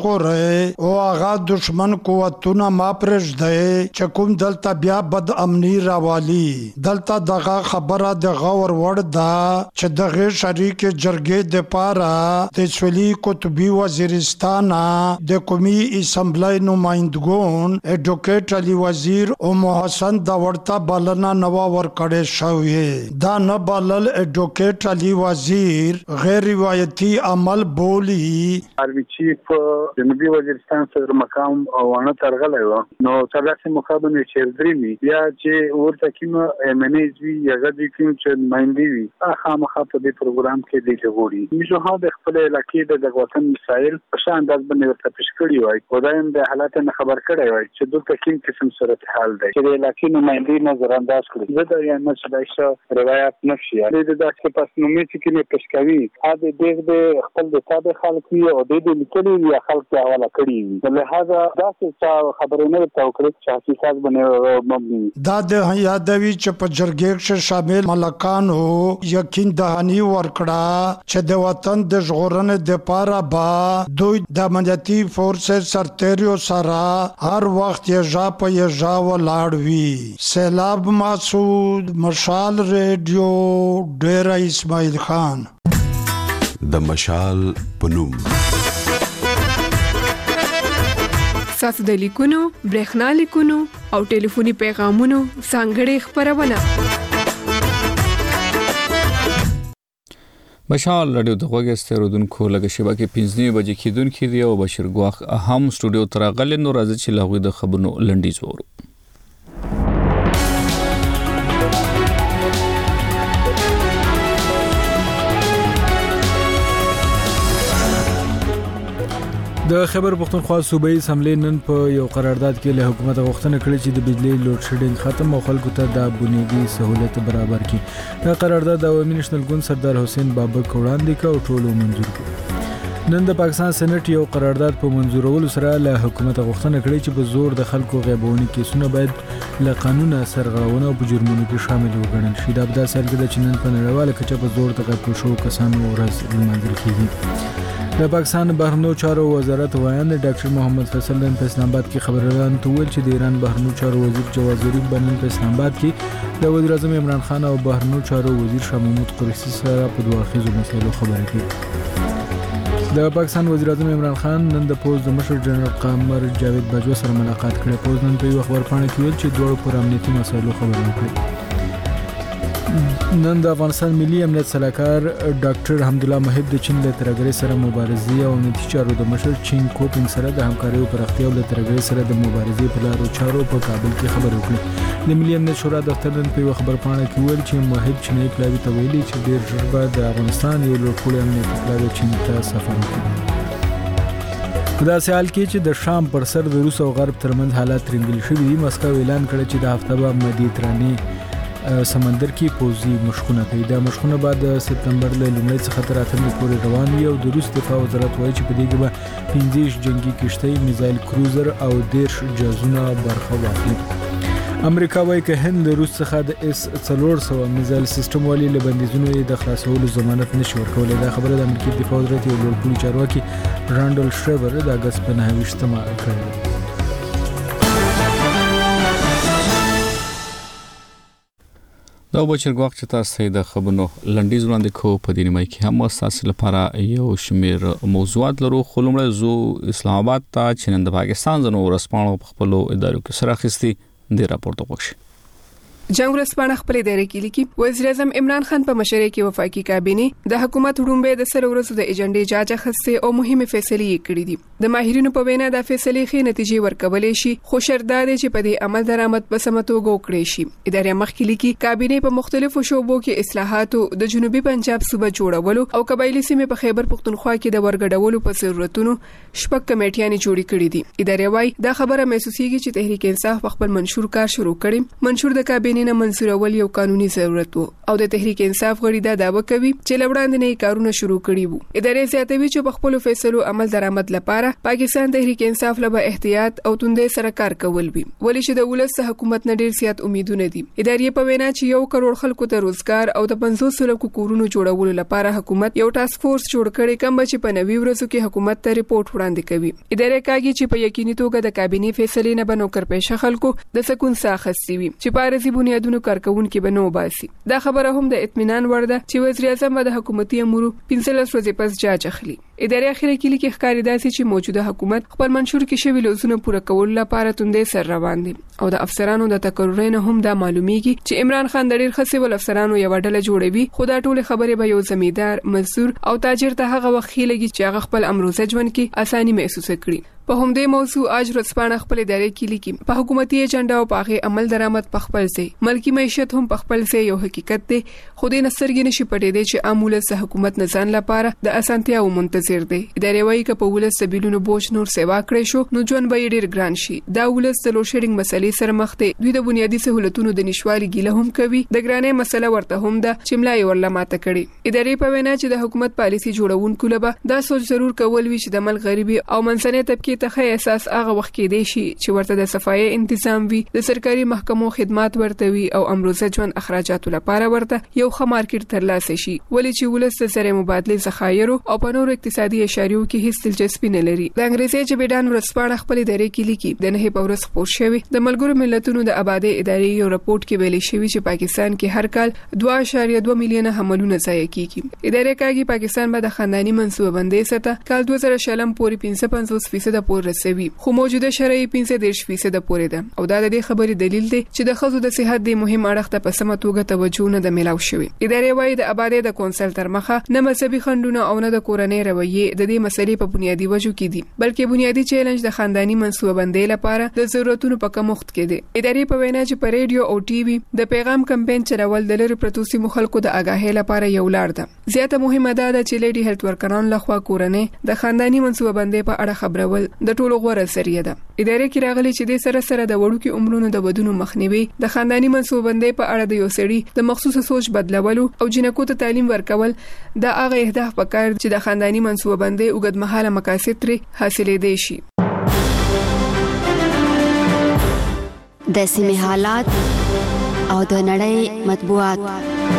وژغورئ او هغه دشمن قوتونه ما پرېږدئ چې کوم دلته بیا بد امني راوالي. دلته دغه خبره د غور وړ ده چې دغه شریک جرګې د پاره د سویلي قطبي وزیرستان د قومي اسمبلی نمائندګون اډوکیټ علي وزیر او محسن دا ورته بلنه نوا ورکړې شوې. دا نه بلل اډوکیټ علي وزیر غیر روایتي عمل بولی. آرمی چیف جنوبي وزیرستان صدر مقام او ونه ترغلی و نو ترلاسه مخابن چیردري بیا چې ورته کیمه امنیز وی یغه د کوم چې مایندې وی اخا مخاطب د پروګرام کې دی جوړي میجو ها د خپل علاقې د وطن مسایل په شان انداز باندې ورته پیش کړی وای او دایم د حالات نه خبر کړی وای چې دلته کوم قسم صورتحال دی چې د علاقې نمائندې نظر انداز کړی زه دا یا مسله روایت نشي د داسې پس نو چې کې نه پښکوي ا دې د خپل د تابع خلک او د دې لیکلي یا خلک حواله کړی وي. لہذا دا څه خبرونه نه توکل چې حقیقت باندې مبني. دا د یادوي چې په جرګې کې شامل ملکانو یقین دهانی ورکړه چې د وطن د ژغورنې د پاره با دوی د امنیتي فورسز سرتیرو سره هر وخت یې جا په یې جا ولاړ وي. سیلاب مسعود مشال ریډیو ډیر اسماعیل خان د مشال پنوم. ساسو د لیکونو برېښنا لیکونو او ټلیفوني پیغامونو څنګه خبرونه مشال رادیو د غوګستر ودونکو لګ شبکه پنځه بجې کېدونکې دی او بشیر ګواخ هم سټوډیو تر غل نو راځي چې لغوی د خبرونو لنډیز وورو. د خیبر پختونخوا صوبایي اسمبلی نن په یو قرارداد کې له حکومت غوښتنه کړې چې د بجلی لوډ شیډینګ ختم او خلکو ته د بنیادي سہولت برابر کړي. دا قرارداد د عوامي نېشنل ګوند سردار حسین بابک وړاندې کړ او ټولو منظور کړ. نن د پاکستان سېنات یو قرارداد په منظورولو سره له حکومت غوښتنه کړې چې په زور د خلکو غیبونې کیسونه باید له قانونه سرغړونه او په جرمونو کې شامل وګڼل شي. دا په داسې حال کې ده چې نن په نړیواله کچه په زور د غیب شوو کسانو ورځ لمانځل کیږي. د پاکستان بهرنیو چارو وزارت وایي ډاکټر محمد فیصل نن په اسلام آباد کې خبريالانو ته ویل چې د ایران بهرنیو چارو وزیر جواد ظریف بنن په اسلام آباد کې د وزیر اعظم عمران خان او بهرنیو چارو وزیر شاه محمود قریشي سره په دوه اړخیزو مسایلو خبرې کړې. د پاکستان وزیر اعظم عمران خان نن د پوز د مشر جنرال قمر جاوید باجوه سره ملاقات کړې. پوز نن په یو خبرپاڼه کې ویل چې دوه پر امنیتي مسایلو خبرې وکړې. نن د افغانستان ملي امنیت سلاکار ډاکټر حمدالله محب د چین له ترګري سره مبارزې او امنیتي چارو د مشر چین کوپینګ سره د همکارۍ او پراختیا له ترګري سره د مبارزې په لارو چارو په کابل کې خبرې وکړې. د ملي امنیت شورا دفتر نن په خبرپاڼه کې ویل چې محب چینی پلاوی ته ویلي چې ډېر ژر به د افغانستان یو لوړپوړی امنیتي پلاوی چین ته سفر وکړي. په داسې حال کې چې د شام پر سر د روس او غرب ترمنځ حالات ترنګل شوي دي، مسکو اعلان کړی چې د هفته به مدیترانې سمندر کې پوزي مشخونه کوي. دا مشخونه بعد د سپتمبر له لومړۍ څخه تر اتمې پورې روان وي او د روس دفاع وزارت وایي چې په دې کې به پنځه جنگي کشتۍ، میزایل کروزر او دیرش جهازونه برخه واخلي. امریکا وایي چې هند له روس څخه د اس څلور سوه میزایل سیستم والی له بندیزونو د خلاصولو ضمانت نشي ورکولی. دا خبره د امریکا دفاع وزارت یو لوړپوړي چارواکي رانډل شریبر د اګست په نهه ویشتمه کړې. دا بچرګ وخت چې تاسو د خبرونو لنډیز وړاندې کوو په دې نیمه کې هم تاسو لپاره یو شمیر موضوعات لرو. خو لومړی زو اسلام آباد ته چې نن د پاکستان ځنو ورسپانو په خپل ادارو کې سره اخیستي د راپورټ وکړي. جنگ ورسپانه خپل ادارې کې لیکي وزیر اعظم عمران خان په مشرۍ کې وفاقي کابینه د حکومت وړاندې د سره ورسو د ایجنډې جاج اخیسته او مهمه فیصلې کړې دي. د ماهرینو په وینا د فیصلې خې نتیجې ورکولې شي، خو شرط دا دی چې په دې عمل درآمد په سمتو وکړي شي. ادارې مخکې لیکي کابینه په مختلفو شوبو کې اصلاحات د جنوبي پنجاب صوبه جوړولو او قبایلی سیمې په خیبر پختونخوا کې د ورګډولو په ضرورتونو شپږ کمیټیانې جوړې کړې دي. ادارې وايي دا خبره محسوسيږي چې تحریک انصاف په خپل منشور کار شروع کړي. منشور د کابینه نه منظورول یو قانوني ضرورت وو او د تحریک انصاف غړي دا داوا کوي چې لوړاندې نه کارونه شروع کړي وو. ادارې زیاتوي چې په خپل فیصلو عمل درآمد لپاره پاکستان تحریک انصاف له احتیاط او توندې سره کار کول وي، ولې چې د ولس حکومت نه ډیر زیات امیدونه دي. ادارې په وینا چې یو کروڑ خلکو ته روزګار او د پنځوس لکو کورونو جوړولو لپاره حکومت یو ټاسک فورس جوړ کړي کوم چې په نوي ورځو کې حکومت ته ریپورت وړاندې کوي. ادارې کوي چې په یقیني توګه د کابینه فیصلې نه بنو کړپېښه خلکو د سکون ساخستي وي چې پارزي بنیادونو کارکون کې بنو باسي. دا خبره هم د اطمینان وړ ده چې وزیر اعظم د حکومتي امورو پنځلس ورځې پس جاج اخلي. ادارې اخیری کې لیکي ښکاری داسي چې موجوده حکومت خپل منشور کې شوی لوزونه پوره کول لپاره توندې سر روان دي او د افسرانو د تقررین هم دا معلومیږي چې عمران خان د ډیر خسي ول افسرانو یو ډله جوړوي. خدا ټول خبره به یو زمیدار، مزدور او تاجر ته هغه وخت لګي چې هغه خپل امروزه ژوند کې اساني محسوس کړي. په همدې موضوع اج ورځپاڼه خپل ادارې کې لیکي په حکومتي ایجنډا او په عمل درآمد په خپل ځای، ملکی معیشت هم په خپل ځای یو حقیقت دی. خو د نصرګي نشي پټې دی چې عامول سه حکومت نزان لپاره د اسانتیا او منتظر دی. ادارې وایي چې په ولس سبیلونو بوج نور سیوا کړی شو نو ژوند به ډیر ګران شي. دا ولس د لوډ شیډینګ مسلې سره مخ دي. دوی د بنیادي سہولتونو د نشوالي ګیله هم کوي. د ګرانې مسله ورته هم ده چې ملای ورله ماته کړي. ادارې په وینا چې د حکومت پالیسی جوړونکو لپاره دا سوچ ضرور کول وی چې د ملک غریبي او منځنۍ طبقه ته احساس هغه وخت کې دی شي چې ورته د صفایي تنظیم وي، د سرکاري محکمو خدمات ورته وي او امروزه ژوند اخراجاتو لپاره ورته یو ښه مارکیټ ترلاسه شي، ولې چې ولس د سره مبادله ذخایر او په نورو اقتصادي اشاریو کې هیڅ دلچسپي نه لري. د انګریزي ژبې ډان ورسپاڼه خپل ادارې کې لیکي د نه په ورځ خبر شوی د ملګرو ملتونو د آبادی ادارې یو رپورت کې ویلي شوی چې پاکستان کې هر کال دوه اعشاریه دوه میلیونه حملونه ضایع کیږي. ادارې کوي پاکستان به د خاندانی منصوبه بندۍ سره کال دوه زره شلم پورې پنځه پنځوس فیصد راپور رسوي خو موجوده شرعي پنځه دېرش فیصد پورې ده او دا د دې خبرې دلیل دی چې د ښځو د صحت د مهم اړخ ته په سمه توګه توجه نه ده میلاو شوی. ادارې وايي د آبادی د کونسل تر مخه نه مذهبي خنډونه او نه د کورنۍ رویې د دې مسلې په بنیادی وجو کې دي بلکې بنیادی چیلنج د خاندانی منصوبه بندۍ لپاره د ضرورتونو په کمښت کې دي. ادارې په وینا چې په ریډیو او ټي وي د پیغام کمپاین چلول د لری پروتو سیمو خلکو د آگاهۍ لپاره یو لار ده. زیاته مهمه ده چې لیډي هیلث ورکران لخوا کورنۍ د خاندانی منصوبه بندۍ په اړه خبرول د ټولو غوره ذریعہ ده. ادارې کې راغلي چې د سره سره د وړوکي عمرونو د ودونو مخنیوي د خاندانی منصوبه بندۍ په اړه د یو سړي د مخصوصه سوچ بدلولو او جنکو ته تعلیم ورکول د هغه اهداف په کار چې د خاندانی منصوبه بندۍ اوږدمهاله مقاصد ترې حاصلې دي شي. د سیمې حالات او د نړۍ مطبوعات.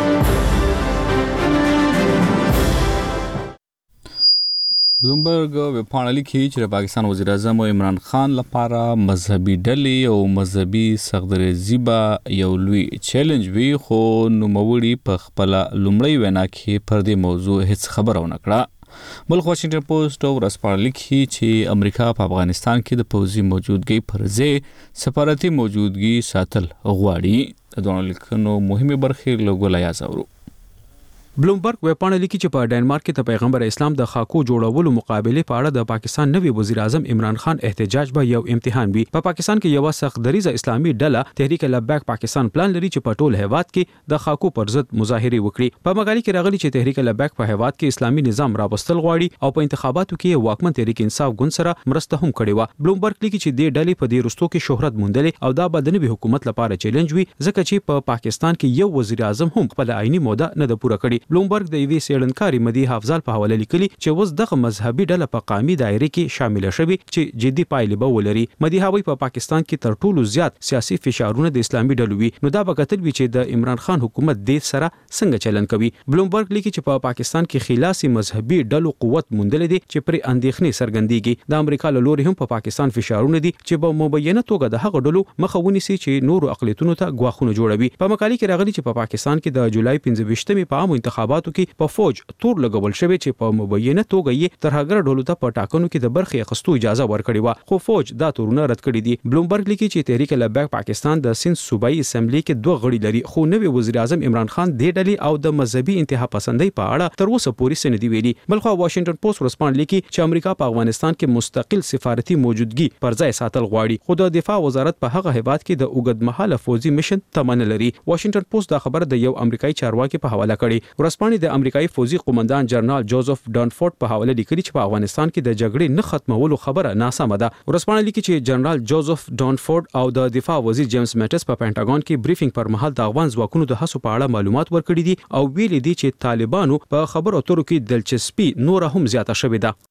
بلومبرګ وپاڼه لیکي چې د پاکستان وزیر اعظم عمران خان لپاره مذهبي ډلې او مذهبي سغدرزي به یو لوی چیلنج وي خو نوموړي په خپل لومړی وینا کې پر دې موضوع هیڅ خبره ونه کړه. بل واشنگټن پوسټ او ورځپاڼه لیکي چې امریکا په افغانستان کې د پوځي موجودګۍ پر ځای سفارتي موجودګي ساتل غواړي. د دوه لیکنو مهمه برخې لوګو یا زورو. بلومبرګ وپاڼه لیکي چې په ډنمارک کې د پیغمبر اسلام د خاکو جوړولو مقابله په اړه د پاکستان نوی وزیر اعظم عمران خان احتجاج به یو امتحان وي. په پاکستان کې یو سخت دریزه اسلامي ډله تحریک لبیک پاکستان پلان لري چې په ټول هیواد کې د خاکو پر ضد مظاهره وکړي. په مقاله کې راغلي چې تحریک لبیک په هیواد کې اسلامي نظام راوستل غواړي او په انتخاباتو کې واکمن تحریک انصاف ګوند سره مرسته هم کړې و. بلومبرګ لیکي چې د ډلې په دې رستو کې شهرت موندلې او دا به د نوي حکومت لپاره چیلنج وي ځکه چې په پا پاکستان کې یو وزیر اعظم هم خپل عیني موده نه د پوره کړي. بلومبرګ د ایوي سیړنکاري مدي حافظال په حواله لیکلي چې اوس دغه مذهبي ډله په قامي دایره کې شامل شوي چې جدي پایلې به ولري. مدي حافظ په پاکستان کې تر ټولو زیات سیاسي فشارونه د اسلامي ډلو وي نو دا به کتل وی چې د عمران خان حکومت د سره څنګه چلن کوي. بلومبرګ لیکي چې په پاکستان کې خلاصي مذهبي ډلو قوت موندل دي چې پر اندېښنې څرګندېږي. د امریکا له لوري هم په پاکستان فشارونه دي چې په مبینه توګه د هغه ډلو مخه ونیسي چې نورو اقلیتونو ته غواخونه جوړوي. په مقاله کې راغلي چې په پاکستان کې د جولای پنځه ویشتمې په عامو انتخاباتو کې په فوج تور لګول شوی چې په مبینه توګه یې تر هغه ډول ته په ټاکنو کې د برخې اخستو اجازه ورکړې و خو فوج دا تورونه رد کړی دي. بلومبرګ لیکي چې تحریک لبیک پاکستان د سند صوبایي اسمبلی کې دوه غړي لري خو نوی وزیر اعظم عمران خان د ډلې او د مذهبي انتها پسندۍ په اړه تر اوسه پورې څه نه دی ویلي. بلخو واشنگټن پوسټ ورسپاند لیکي چې امریکا په افغانستان کې مستقل سفارتي موجودګي پر ځای ساتل غواړي خو د دفاع وزارت په هغه هیواد کې د اوږدمهاله فوجي میشن تمنه لري. واشنگټن پوسټ دا خبر د یو امریکایي چارواکي په حواله کړي. ورسپاند د امریکایي فوجي قومندان جنرال جوزف ډانفورد په حواله لیکلي چې په افغانستان کې د جګړې نه ختمولو خبره ناسمه ده. ورسپاند لیکي چې جنرال جوزف ډانفورد او د دفاع وزیر جیمز میټس په پینټاګون کې بریفینګ پر مهال د افغان ځواکونو د هڅو په اړه معلومات ورکړي دي او ویلي دي چې طالبانو په خبرو اترو کې دلچسپي نور هم زیاته شوې ده.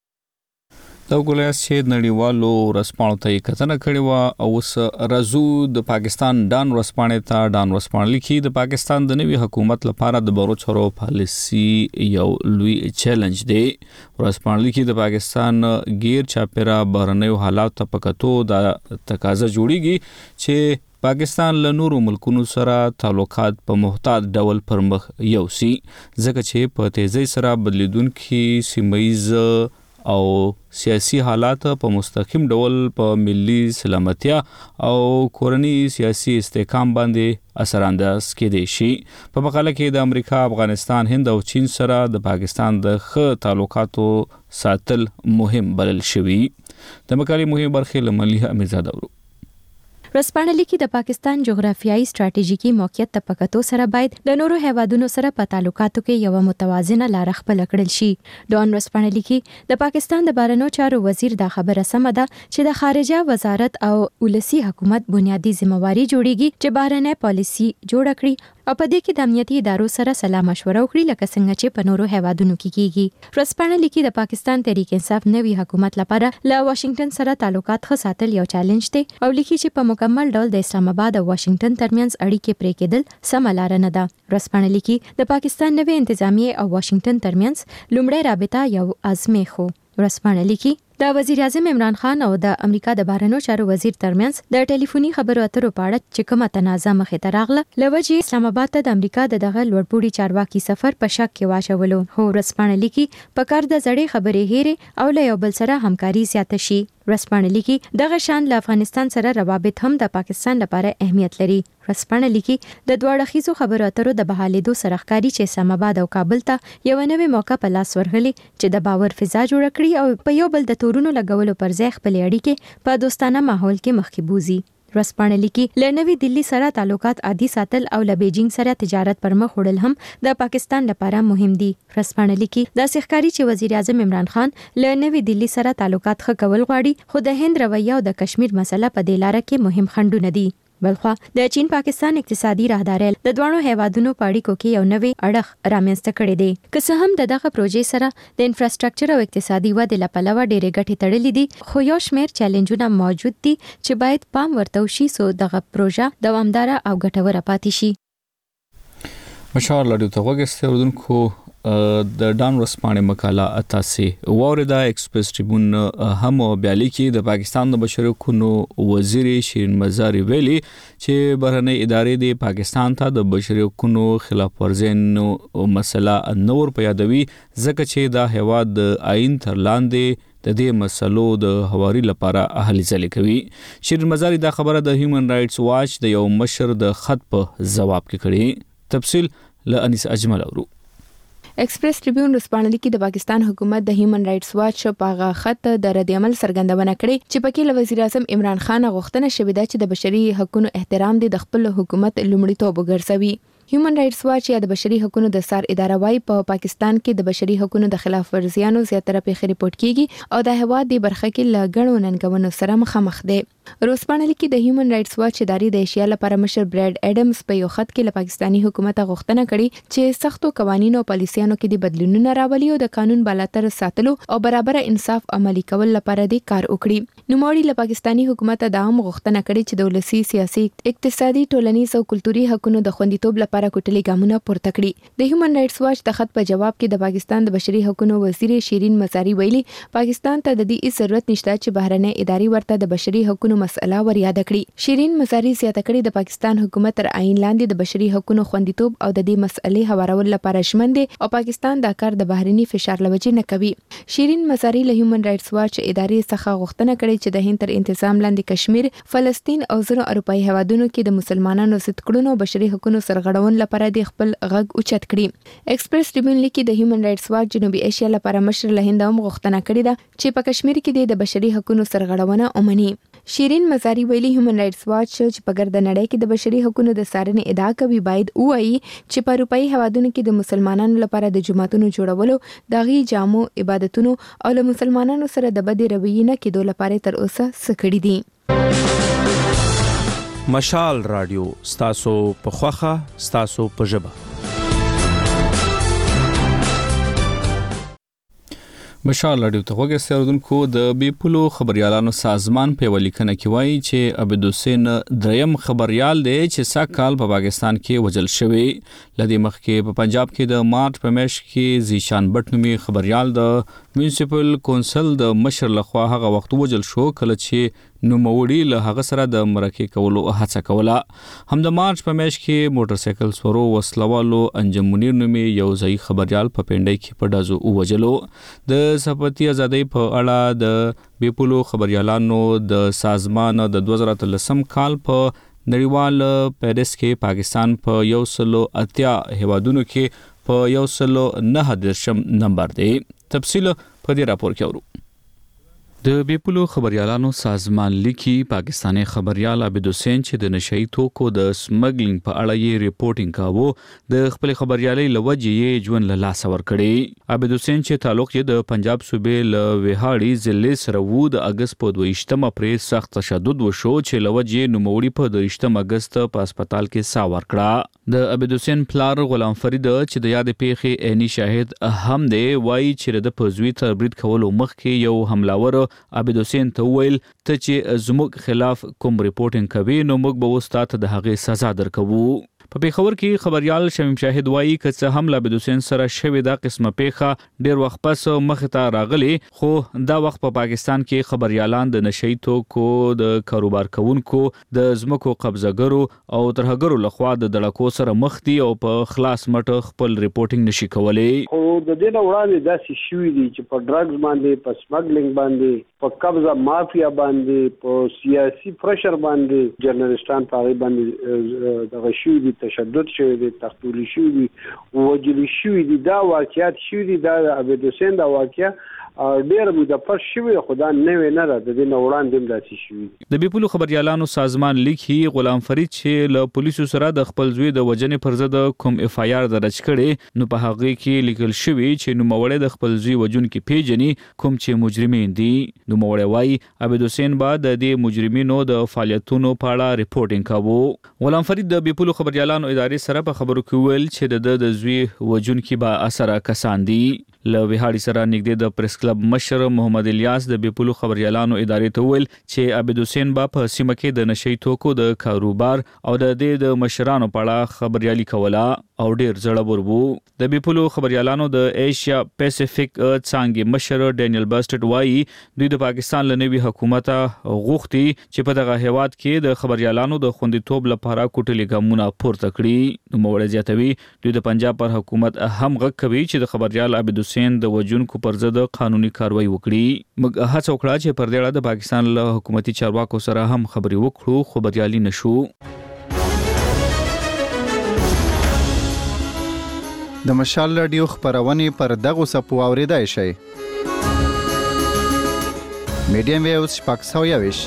دا ګولایس چې نړیوالو ورسپاڼو ته کتنه کړې و او اوس رازو د پاکستان ډان ورسپاڼې ته ډان ورسپاڼه لیکي د پاکستان د نوي حکومت لپاره د بورو چورو پالیسی یو لوی چیلنج دی. ورسپاڼه لیکي د پاکستان غیر چاپیرا بهرنیو حالات ته پکتو د تقاضا جوړیږي چې پاکستان له نورو ملکونو سره تعلقات په محتاط ډول پر مخ یوسي ځکه چې په تیزی سره بدلیدونکي سیمایز او سیاسي حالات په مستقیم ډول په ملي سلامتیا او کورنی سیاسي استحکام باندې اثر انداز کېدای شي. په مقاله کې د امریکا، افغانستان، هند او چین سره د پاکستان د ښه تعلقاتو ساتل مهم بلل شوی. د مقالې مهمه برخه لملیه امیرزاده ورو. ورسپاڼه لیکي د پاکستان جغرافیایي ستراتیژیکي موقعیت ته پکتو سره باید د نورو هیوادونو سره په تعلقاتو کې یو متوازنه لار خپل کړل شي. ډان ورسپاڼه لیکي د پاکستان د بهرنیو چارو وزیر دا خبره سمه ده چې د خارجه وزارت او ولسی حکومت بنیادی ذمہواری جوړیږي چې بهرنۍ پالیسی جوړ کړي او په دې کې د امنیتي ادارو سره سلا مشوره وکړي لکه څنګه چې په نورو هیوادونو کې کیږي. ورسپاڼه لیکي د پاکستان تحریک انصاف نوي حکومت لپاره له واشنگټن سره تعلقات ښه ساتل یو چیلنج دی او لیکي چې په مکمل ډول د اسلام آباد او واشنگټن ترمنځ اړیکې پرې کېدل سم لار نه ده. ورسپاڼه لیکي د پاکستان نوي انتظامیه او واشنگټن ترمنځ لومړی رابطه یو ازمېښت خو ورسپاڼه لیکي د وزیر اعظم عمران خان او د امریکا د بهرنیو چارو وزیر ترمنځ د ټلیفوني خبرو اترو په اړه چې کومه تنازع مخې ته راغله لوجه اسلام آباد ته د امریکا د دغه لوړپوړي چارواکي سفر په شک کې واچولو. هو ورځپاڼه لیکي په کار د زړې خبرې هېرې او له یو بل سره همکاري زیاته شي. ورځپاڼه لیکي دغه شان له افغانستان سره روابط هم د پاکستان لپاره اهمیت لري. ورځپاڼه لیکي د دوه اړخیزو خبرو اترو د بحالېدو سره ښکاري چې اسلام آباد او کابل ته یو نوې موقع په لاس ورغلي چې د باور فضا جوړ کړي او په یو بل د تورونو لګولو پر ځای خپل اړیکې په دوستانه ماحول کې مخکې بوزي. ورځپاڼه لیکي له نوې دلی سره تعلقات عادي ساتل او له بیجینګ سره تجارت پر مخ وړل هم د پاکستان لپاره مهم دي. ورځپاڼه لیکي دا ښکاري چې وزیر اعظم عمران خان له نوې دلی سره تعلقات ښه کول غواړي خو د هند رویه او د کشمیر مسله په دې لار کې مهم خنډونه دي. بلخوا د چین پاکستان اقتصادي راهداري د دوانو هیوادونو په اړیکو کې یو نوې اړخ رامنځته کړی دی. که څه هم د دغه پروژې سره د انفراستراکچر او اقتصادي ودې لپاره ډېرې ګټې تړلې دي خو یو شمېر چیلنجونه موجود دي چې باید پام ورته وشي سو دغه پروژه دوامدار او ګټوره پاتې شي. مشال لري ته وګورئ اوردونکو د ډان ورځپاڼې مقاله تاسو ووردا ایکسپریس ټریبون هم بیالي کې د پاکستان د بشري حقوقو وزیر شیرین مزاری ویلي چې بهرنۍ ادارې د پاکستان ته د بشري حقوقو خلاف ورزینو مسله نور په یادوي ځکه چې دا هیواد د آئین تر لاندې د دې مسلو د هواري لپاره هلې ځلې کوي. شیرین مزاری دا خبره د هیومن رائټس واچ د یو مشر د خط په جواب کې کړي. تفصیل له انیس اجمل اورو. ایکسپریس ټریبیون ورځپاڼه لیکي د پاکستان حکومت د هیومن رائټس واچ په هغه خط د رد عمل څرګندونه کړې چې پکې له وزیر اعظم عمران خان غوښتنه شوې ده چې د بشري حقوقو احترام د خپل حکومت لومړیتوب وګرځوي. هیومن رائټس واچ یا د بشري حقوقو د سار اداره وايي په پاکستان کې د بشري حقوقو د خلاف ورزیانو زیاتره پیښې ریپورت کیږي او د هوا د برخه کې لګړو ننګونو سره مخامخ دي. ورځپاڼه لیکي د هیومن رائټس واچ ادارې د ایشیا لپاره مشر براد اډمز په یو خط کې له پاکستاني حکومت غوښتنه کړې چې سختو قوانینو او پالیسیانو کې د بدلونونو راولي او د قانون بالاتر ساتلو او برابر انصاف عملي کول لپاره د کار وکړي. نوموړي له پاکستاني حکومت د هم غوښتنه کړې چې د ولسی سیاسي اقتصادي ټولنیز او کلتوري حقوقو د خوندیتوب لپاره کوټلي ګامونه پورته کړي. د هیومن رائټس واچ د خط په جواب کې د پاکستان د بشري حقوقو وزیر شیرین مزاری ویلي پاکستان ته د دې ضرورت نشته چې بهرنۍ ادارې ورته د بشري حقوقو مسله ور یاد کړي. شیرین مزاری زیاته کړي د پاکستان حکومت تر عین لاندې د بشري حقوقو خوندیتوب او د دې مسلې هوارول لپاره ژمن دي او پاکستان دا کار د بهرني فشار لوجې نه کوي. شیرین مزاری له هیومن رائټس واچ ادارې څخه غوښتنه کړې چې د هند تر انتظام لاندې کشمیر، فلسطین او ځینو اروپایي هیوادونو کې د مسلمانانو ضد کړنو بشري حقوقو سرغړون لپاره د خپل غږ اوچت کړي. ایکسپریس ټریبیون لیکي د هیومن رائټس واچ جنوبي ایشیا لپاره مشر له هند هم غوښتنه کړې ده چې په کشمیر کې د بشري حقوقو سرغړونه ومني. شیرین مزاری ویلي هیومن رائټس واچ چې په ګرد نړۍ کې د بشري حقوقو د څارنې ادعا کوي باید وایي چې په اروپایي هیوادونو کې د مسلمانانو لپاره د جماعتونو جوړولو، دغه جامو، عبادتونو او له مسلمانانو سره د بدې رویې نه کېدو لپاره تر اوسه څه کړي دي. مشال رادیو ستاسو په خوخه ستاسو په ژبه. مشال رادیو ته وګورئ اوردونکو د بیپولو خبريالانو سازمان په ولیکنه کې وایي چې عبد حسین دریم خبريال دی چې سا کال په پاکستان کې وجل شوی. لدی مخ کې په پنجاب کې د مارچ په میاشت کې زیشان بټ نومي خبريال د میونسپل کونسل د مشر لخوا هغه وخت وجل شو کله چې نوموړي له هغه سره د مرکه کولو هڅه کوله. هم د مارچ په میاشت کې موټر سایکل سورو وسلوالو انجم منیر نومي یو ځای خبريال په پنډای کې په دازو وجلو. د صحافتي ازادۍ په اړه د بیپولو خبريالانو د سازمان د دوه زره اتلسم کال په نړیوال پیرس کې پاکستان په یو سلو اتیا هیوادونو کې په یو سلو نه درشم نمبر دی. تفصیل په دې راپور کې اورو. د بیپولو خبريالانو سازمان لیکي پاکستاني خبريال عبد حسین چې د نشئی توکو د سمګلینګ په اړه یې ریپورتینګ کاوه د خپل خبريالي لوجې یې ژوند له لاس ور کړی. عبد حسین چې تعلق یې د پنجاب صوبې له وهاړي ضلع سره وو د اگست په دویشتم اپریل سخت تشدد وشو چې لوجې نوموړي په دویشتم اگست په هسپتال کې سا ور کړه. د عبد حسین پلار غلام فرید چې د یاد پیښې عیني شاهد هم دی وایي چې د پزوی تربرید کولو مخکې یو حملاور عبد حسین ته ویل ته چې زموږ خلاف کوم ریپورتینګ کوي نو موږ به وستات د هغې سزا درکوو. په پیښور کې خبريال شمیم شاهد وایي چې هم لا بدوسین سره شوې دا قسمه پیښه ډیر وخت پس مخ ته راغلي خو دا وخت په پاکستان کې خبريالان د نشئی توکو د کاروبار کوونکو د زمکو قبضګرو او ترهګرو لخوا د دړکو سره مخ دي او په خلاص مټ خپل ریپورتینګ نشي کولای. خو د دې نه وړاندې داسې شوې دي چې په ډرګز باندې په سمګلینګ باندې په قبضه مافیا باندې په سیاسي پرشر باندې جرنالستان په باندې د شوې دي تشدد شوی دی تختولی شوی دی وجلی شوی دی دا واقعیت شوی دی دا عبد حسین دا واقعیا ډیر مو د پښ شوی خدا نه وینه ده د دې وړاندې داسې شوی د بیپولو خبريالانو سازمان لیکي غلام فرید چې له پولیسو سره د خپل زوی د وجنې پر ضد کوم اف آی آر درج کړي نو په هغه کې لیکل شوی چې نو موړې د خپل زوی وجون کې پیژني کوم چې مجرمین دي نو موړې وای عبد حسین بعد د دې مجرمینو د فعالیتونو په اړه ریپورتینګ کاوه. غلام فرید د بیپولو خبريالانو ادارې سره په خبرو کې ویل چې د د زوی وجون کې با اثر کسان دي. له ویهاړي سره نږدې د پریس کلب مشر محمد الیاس د بیپولو خبريالانو ادارې ته ویل چې عبد حسین با په سیمه کې د نشئی توکو د کاروبار او د دې د مشرانو په اړه خبريالي کوله او ډیر زړور وو. د بیپولو خبريالانو د ایشیا پیسفیک څنګه مشر ډینیل باسټټ وایي دوی د پاکستان لنوي حکومت غوښتي چې په دغه هیواد کې د خبريالانو د خوندیتوب لپاره کوټلې ګامونه پورته کړي. نو موړ زیاتوي دوی د پنجاب پر حکومت هم غږ کوي چې د خبريال عبد حسین د وجونکو پر ضد قانوني کاروایی وکړي. موږ هڅه وکړه چې پر دې اړه د پاکستان له حکومتي چارواکو سره هم خبري وکړو خو بریالي نشو. د مشال رادیو خبرونه پر دغه سپو اوریدای شي. میډیم ویوز شپږ سوه یویش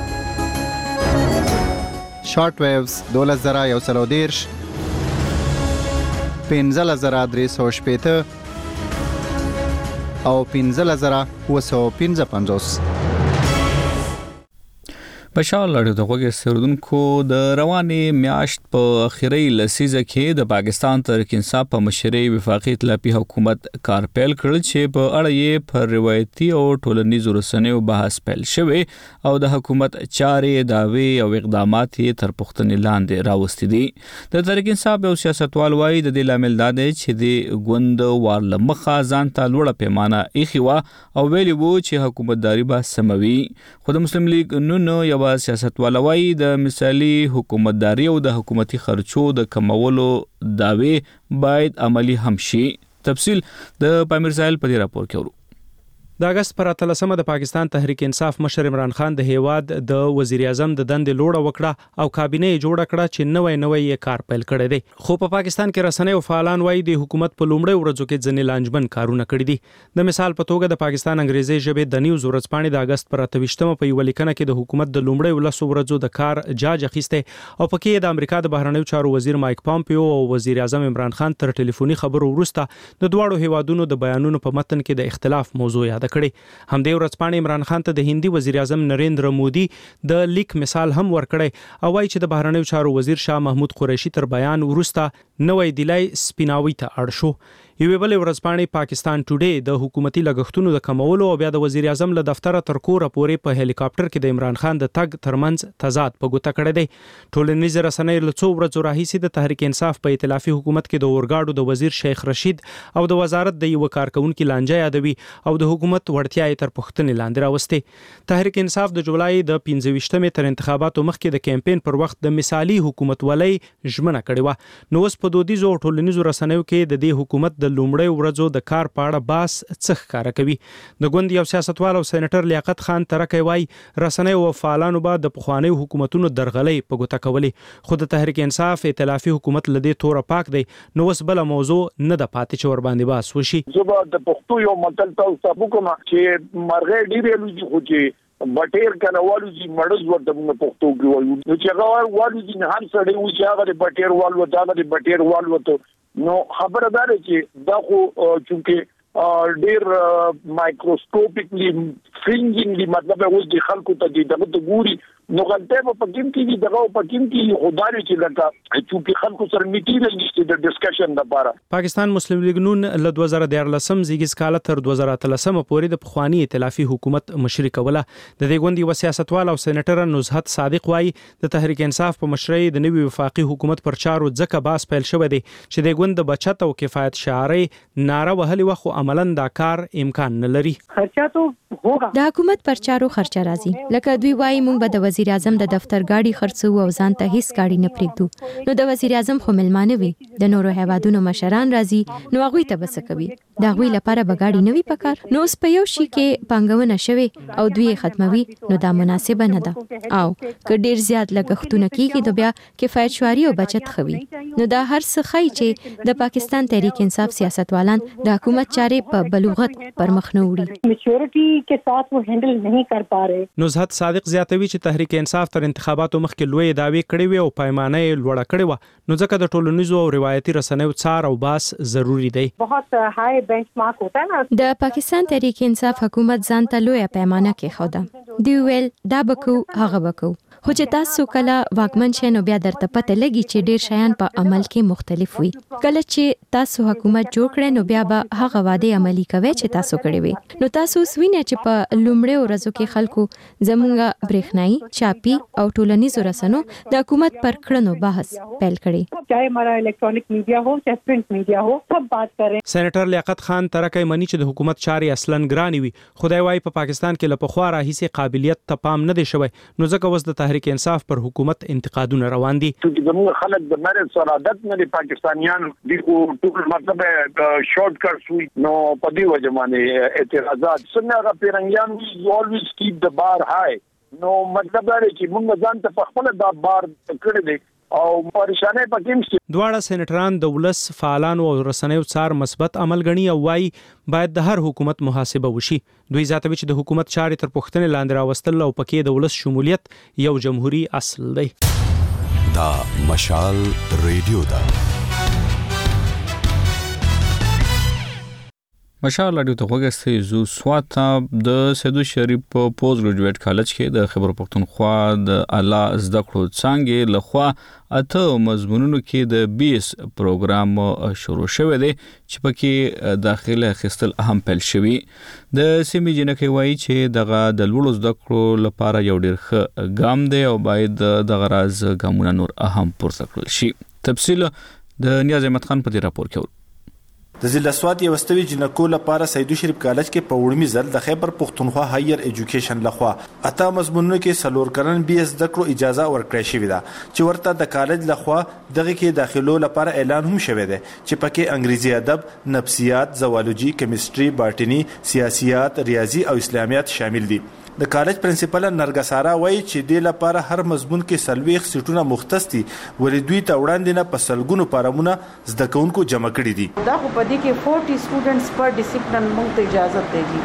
شارټ ویوز دولس زره یو سل او دېرش پنځلس زره درې سوه شپېته او پنځلس زره اووه سوه پنځه پنځوس. بشار لړ د غوږی سردونکو د رواني میاشت په اخیری لسیزه کې د پاکستان تحریک انصاف په مشرۍ وفاقي ائتلافي حکومت کار پیل کړل چې په اړه یې پر روایتي او ټولنیزو رسنیو بحث پیل شوی او د حکومت چارې داوی او اقدامات یې تر پوښتنې لاندې راوستي دي. د تحریک انصاف او سیاستوال وایي د دې لامل دا دی چې د ګوند وارله مخه ځان ته لوړه پیمانه ایښي وه او ویلي وو چې حکومتداري به سموي. خو د مسلم لیگ نون یو سیاستوال وایي د مثالي حکومتداري او د حکومتي خرچو د کمولو داوی باید عملی هم شي. تفصیل د پامیر سایل په دې راپور کې ورو. د اگست پر اتلسمه د پاکستان تحریک انصاف مشر عمران خان د هیواد د وزیر اعظم د دندې لوړه وکړه او کابینه یې جوړه کړه چې نوې نوې کار پیل کړی دی. خو په پاکستان کې رسنۍ او فعالان وایي د حکومت په لومړۍ ورځو کې ځنې لانجمن کارونه کړي دي. د مثال په توګه د پاکستان انګریزي ژبې د نیوز ورځپاڼې د اگست پر اتهویشتمه په یو لیکنه کې د حکومت د لومړۍ ولسو ورځو د کار جاج اخیسته او پکې د امریکا د بهرنیو چارو وزیر مایک پامپیو او وزیر اعظم عمران خان تر ټلیفوني خبرو وروسته د دواړو هیوادونو د بیانونو په متن کې د اختلاف موضوع یاد کړي. هم د ورځپاڼې عمران خان ته د هندي وزیر اعظم نریندر مودي د لیک مثال هم ورکړی او وايي چې د بهرنیو چارو وزیر شاه محمود قریشي تر بیان وروسته نوې دیلای سپیناوي ته اړ شو. یوې بلې ورځپاڼې پاکستان ټوډے د حکومتي لګښتونو د کمولو او بیا د وزیر اعظم له دفتره تر کوره پورې په هلیکاپټر کې د عمران خان د تګ ترمنځ تضاد په ګوته کړی دی. ټولنیز رسنۍ له څو ورځو راهیسې د تحریک انصاف په ائتلافي حکومت کې د اورګاډو د وزیر شیخ رشید او د وزارت د یو کارکونکو لانجه یادوي او د حکومت وړتیا یې تر پوښتنې لاندې راوستي. تحریک انصاف د جولای د پنځه ویشتمې تر انتخاباتو مخکې د کمپاین پر وخت د مثالي حکومت ولای ژمنه کړې و. نو اوس په دودیزو او ټولنیزو رسنیو کې د دې حکومت د لومړۍ ورځو د کار په اړه باس څخ کار کوي. د ګوند یو سیاستوال او سېنیټر لیاقت خان ترکي وای رسنۍ او فعالانو به د پخواني حکومتونو درغلۍ په ګوته کولې خو د تحریک انصاف ائتلافي حکومت لدی تور پاک دی. نو اوس بل موضوع نه د پاتې چور باندې باس وشي. زه د پښتو یو متل تاسو کوم چې مرغې ډیرې لږ خو چې بټیر کنه والو چې مړز ورته موږ پښتو کې وایو نو چې هغه والو چې هر سړی و چې هغه بټیر والو دا د بټیر والو ته نو خبره ده چې دا خو چونکه ډیر مایکروسکوپیکلی فرینجینګلی مطلب اوس د خلکو ته د دغه ګوري نو غلطه په پکیم کې دغه پکیم کې خدای چې لکه چې خلکو سره میټیریال نشته د ډسکشن لپاره. پاکستان مسلم لیگ نون له دوه زره دیارلسم زیږیز کال تر دوه زره اتلسم پورې د پخوانی ائتلافي حکومت مشري کوله. د دې غونډې و سیاستوال او سېنیټر نزهت صادق وایي د تحریک انصاف په مشرۍ د نوي وفاقي حکومت پر چارو ځکه باس پیل شوی دی چې د غوند د بچت او کفایت شعاري ناره وهلي وخت عملاً دا کار امکان نه لري. خرچه تو هوګا د حکومت پر چارو خرچه راځي. لکه دوی وایي موږ به د وزیر اعظم د دفتر گاډي خرڅو او ځان ته هیڅ گاډي نه پریږدو. نو د وزیر اعظم خو ملمانه وي د نورو هیوادونو مشران راځي نو هغه ته بس کوي دا غوي لپاره به گاډي نه وي پکار. نو اوس په یو شي کې پنګونه شوي او دوی ختموي نو دا مناسب نه ده. او که ډیر زیات لګښتونه کیږي نو بیا کفایت شعاري او بچت خوي. نو دا هر څه خای چې د پاکستان تحریک انصاف سیاستوالان د حکومت چارې په بلوغت پر مخ نه وړي. میچورټي کې ساتھ وہ هندل نه کر پا رہے. نزهت صادق زیاتوي چې تحریک انصاف تر انتخاباتو مخکې لوی داوی کړی وي او پیمانه یې لوړه کړې و نو ځکه د ټولنیزو او روایتي رسنیو څار او باس ضروری دی. بہت های بنچ مارک ہوتا ہے نا. د پاکستان تحریک انصاف حکومت ځان ته لوی پیمانه کې خوده. دی ویل دا بکو هغه بکو خو چې تاسو کله واکمن شئ نو بیا درته پته لګي چې ډیر شیان په عمل کې مختلف وي. کله چې تاسو حکومت جوړ کړئ نو بیا به هغه وعده عملي کوي چې تاسو کړی وي. نو تاسو وینئ چې په لومړی ورځو کې خلکو زمونږ برېښنايي چاپی او ټولنیزو رسنیو د حکومت پر کړنو بحث پیل کړي. چاہے ہمارا الیکټرونیک میډیا ہو چاہے پرنٹ میډیا ہو سب بات کریں. سېنیټر لیاقت خان ترکه منی چې د حکومت چارې اصلاً ګرانی وي. خدای وايي په پاکستان کې له پخوا راهیسې قابلیت ته پام نه دی شوی نو ځکه وس د تحریک انصاف پر حکومت انتقادونه روان دي. چې زموږ خلک د مرز سره عادت نه دي پاکستانیان دغه ټول مطلب شارټ کټ وي نو په دې وجه باندې اعتراضات څنګه پیرنګیان وی always keep the bar high. نو مطلب دا چې موږ ځان ته په خپل دا بار کړی دی او پریشانه پکیم شي. دواړه سېنیټران د ولس فعالانو او رسنیو څار مثبت عمل غني او وايي باید د هر حکومت محاسبه وشي. دوی ذاتوي چې د حکومت چارې تر پوښتنې لاندې راوستل او پکې د ولس شمولیت یو جمهوریت اصل دی. دا مشال ریډیو دا مشال رادیو ته وګورئ زو سواته د سیدو شریف په پوز ګریجویټ کالج کې د خبر پښتونخوا د اعلی زده کړو څانګې لخوا اته مضمونونو کې د بیس پروګرام شروع شوی دی چې پکې داخله اخیستل اهم پیل شوی. د سیمې جنکې وایي چې دغه د لوړو زده کړو لپاره یو ډېر ښه ګام دی او باید دغه راز ګامونه نور اهم پورته کړل شي. تفصیل د نیاز احمد خان په دې راپور کې. د ضلع سوات یو واستوي جنکو لپاره سیدو شریف کالج کې په وړمي ځل د خیبر پښتونخوا هایر ایجوکیشن لخوا اته مضمونونو کې سلور کرن بي اس د کړو اجازه ورکړې شوې ده چې ورته د کالج لخوا دغه کې داخلو لپاره اعلان هم شوی دی چې پکې انګریزي ادب، نفسیات، زوالوجي، کیمستري، باټني، سیاسيات، ریاضي او اسلامیات شامل دي. د کالج پرنسپل نرګسارا وایي چې د لپاره هر مضمون کې سلويخ سیټونه مختص دي ولې دوی ته وړاندې نه په سلګونو پارامونه زده کوونکو جمع کړي دي. دا خو په دې کې چالیس سټوډنټس پر ډیسپلین موږ ته اجازه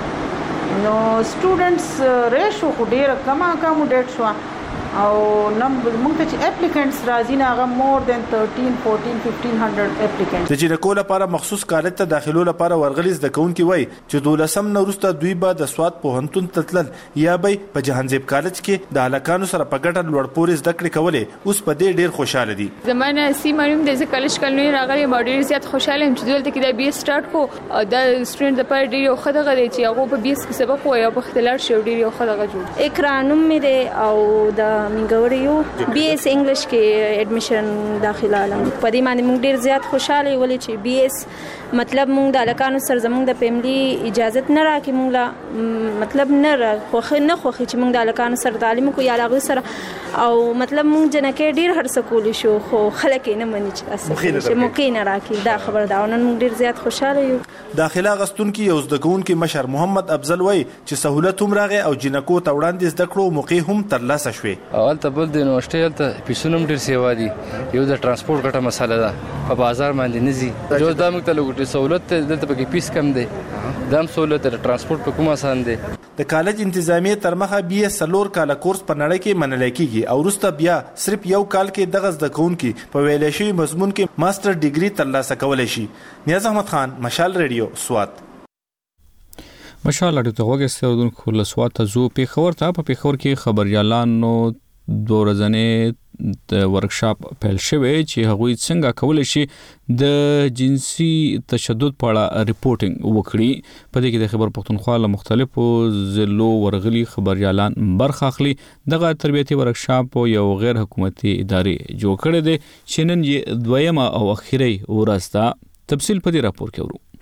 دیږي نو سټوډنټس ریشو خو ډیر کم اکاموډیټ شو او نم موږ ته چې اپلیکانټس راځي نه هغه مور دین thirteen fourteen fifteen hundred اپلیکانټس. د جنکو لپاره مخصوص کالج ته داخلو لپاره ورغلي زده کوونکي وایي چې دولسم نورسته دوی به د سواد پوهنتون تتلل یا به په جهانزیب کالج کې د هلکانو سره په ګډه لوړ پورې زده کړې کولې. اوس په دې ډیر خوشاله دي. زمانه سی معلوم د کالج کلنی راغلي ما ډیر زیات خوشاله یم چې دلته کې د بي اس سٹارټ کو د سټوډنټ لپاره ډیر خدای غوړي چې هغه په بي اس کې سبق وایي او په اختلاف شو ډیر خدای غوړي. اکرانم مې او د منګوریو بي اس انګلیش کې اډمیشن داخله لرم. په دې باندې موږ ډیر زیات خوشاله ولې چې بي اس مطلب موږ د الکانو سره زموږ د فیملی اجازه نه راکې موږ لا مطلب نه را خوخه نه خوخه چې موږ د الکانو سره تعلیم کو یا لاغه سره او مطلب موږ جنکه ډیر هر څه کول شو خو خلک نه مني چې اساسه موږ نه راکې دا خبر دا نن موږ ډیر زیات خوشاله یو. داخله غستون کې یو زدګون کې مشر محمد افضل وای چې سہولت هم راغی او جنکو ته وړاندې زده کړو موقع هم ترلاسه شوې. اول ته بل د یونیورسيټي ته پیسونم ډیر سیوا دي یو د ترانسپورت ګټه مسله ده په بازار باندې نزي جو دا موږ ته لګوټي سہولت دلته پکې پیس کم دی دام سہولت د ترانسپورت په کوم آسان دی. د کالج انتظامی تر مخه بي اس سلور کال کورس په نړۍ کې منل کېږي او وروسته بیا صرف یو کال کې دغه زده کوونکي په ویلې شوی مضمون کې ماستر ډیګري ترلاسه کولای شي. نیاز احمد خان، مشال ریډیو، سوات. مشال رادیو ته وګورئ ستودونکو له سوات زو پیښور ته په پیښور کې خبريالانو دوه ورځې د ورکشاپ پیل شوی چې هغوی څنګه کولای شي د جنسي تشدد په اړه ریپورټینګ وکړي. په دې کې د خبر پښتونخوا له مختلفو ضلعو ورغلي خبريالان برخه اخلي. دغه تربیتي ورکشاپ یو غیر حکومتي ادارې جوړ کړی دی چې نن یې دویمه او اخیری ورځ ده. تفصیل په دې راپور کې ورو.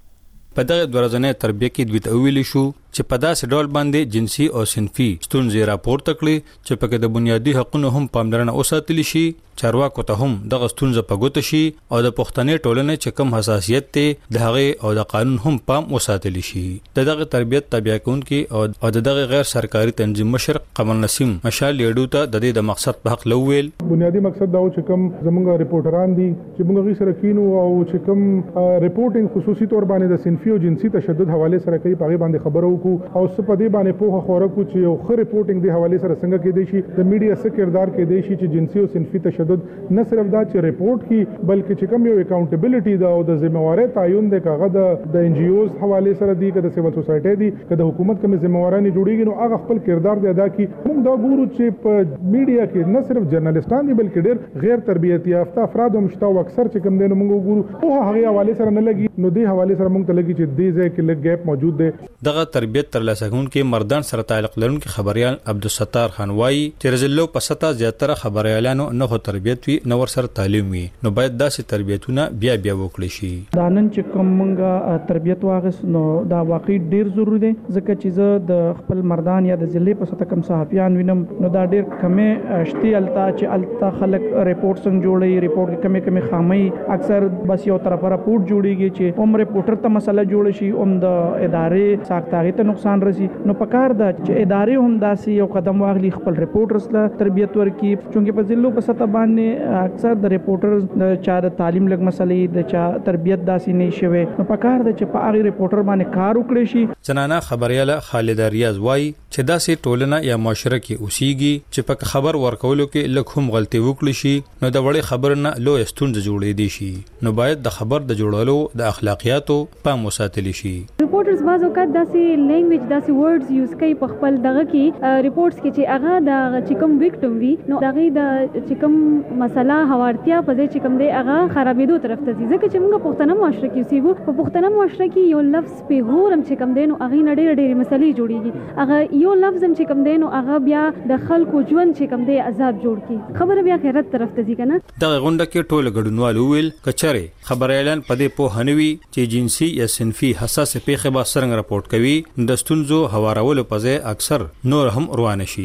په دغه ورځنۍ تربیه کې دوی ته ویل شو چې په داسې ډول باندې جنسي او صنفي ستونزې راپورته کړي چې پکې د بنیادي حقوقو هم پاملرنه وساتل شي، چارواکو ته هم دغه ستونزه په ګوته شي او د پښتنې ټولنې چې کم حساسیت ته د هغه او د قانون هم پام وساتل شي. دغه تربیت تابع کونکي او دغه غیر سرکاري تنظیم مشر قمر نسیم مشال لیډو ته د دې د مقصد په حق لویل. بنیادی مقصد دا و چې کم زمونږ ریپورټران دي چې موږ غي سره کینو او چې کم ریپورټینګ خصوصي تور باندې د صنفي او جنسي تشدد حواله سره کوي په باندې خبرو کو او څه په دې باندې په خوره کو چې یو خر ریپورټینګ دی حواله سره څنګه کې دی شي د میډیا څخه کردار کې دی شي چې جنسي او صنفي تشدد نه صرف دا چې ریپورت کی بلکې چې کوم یو accountability دا او د ذمہواری تعین د کاغه د ان جی اوز حواله سره دی که د سیول سوسایټي دی که د حکومت کوم ذمہوارانی جوړیږي نو هغه خپل کردار دی ادا کی. موږ دا ګورو چې په میډیا کې نه صرف جرنالستان دي بلکې ډېر غیر تربیتی یافته افراد هم شته او اکثر چې کوم دین موږ ګورو او هغه حواله سره نه لګي نو دې حواله سره موږ ته لګي چې دې ځای کې لږ ګیپ موجود دی. دغه تربیت ترلاسه کوونکي مردان سره تعلق لرونکي خبريال عبدالستار خان وایي چې رزلو په ستا زیاتره خبريالانو نه خو تربیت وي نو ور سره تعلیم وي نو باید داسې تربیتونه بیا بیا وکړي شي. دا نن چې کوم موږ تربیت واغس نو دا واقعي ډیر ضروری دی ځکه چې زه د خپل مردان یا د ضلع په ستا کم صحافیان وینم نو دا ډیر کمه شتي التا چې التا خلک ریپورت څنګه جوړي ریپورت کې کمه کمه خامي اکثر بس یو طرفه راپورټ جوړيږي چې عمر ریپورټر ته مسله جوړ شي اوم د ادارې ساختاري ته نقصان رسي نو پکار دا چې ادارې هم داسي یو قدم واغلي خپل ریپورټرز له تربیت ورکي چونکه په ضلع په سطح باندې اکثر د ریپورټرز د چا د تعلیم لګ مسلې د چا تربیت داسي نه شوي نو پکار دا چې په هغه ریپورټر باندې کار وکړي شي. زنانه خبرياله خالده ریاض وایي چې داسې ټولنه یا معاشره کې اوسېږي چې په خبر ورکولو کې لږ هم غلطي وکړي شي نو د وړي خبر نه لوی ستونزې جوړې دي شي نو باید د خبر د جوړولو د اخلاقیاتو پام وساتل شي. ریپورټرز بعض اوقات داسې لینګویج داسې ورډز یوز کوي په خپل دغه کې ریپورټس کې چې هغه د چې کوم وکټم وي نو دغه د چې کوم مسله هوارتیا په دې چې کوم دی هغه خرابېدو طرف ته ځي ځکه چې موږ پښتنه معاشره کې اوسېږو په پښتنه معاشره کې یو لفظ په هورم چې کوم دی نو هغه نه ډېرې ډېرې مسلې جوړېږي هغه یو لفظ هم چې کوم دی نو هغه بیا د خلکو ژوند چې کوم دی عذاب جوړ کړي خبره بیا خیرت طرف ته ځي کنه. دغه غونډه کې ټول ګډونوال ویل کچره خبريالان په دې په هنوي چې جنسي یا صنفي حساس پیښه به څنګه راپورټ کوي د ستونزو هوارولو په ځای اکثر نور هم روان شي.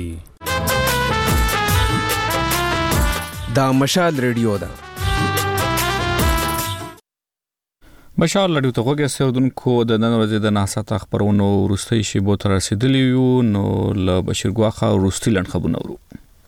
دا مشال ریډیو ده. مشال لړیو ته وګورئ سودونکو د نن ورځې د ناسا خبرونو وروستي شیبو تر رسیدلی یو نو ل بشیر ګواخه وروستي لن خبرونه ورو.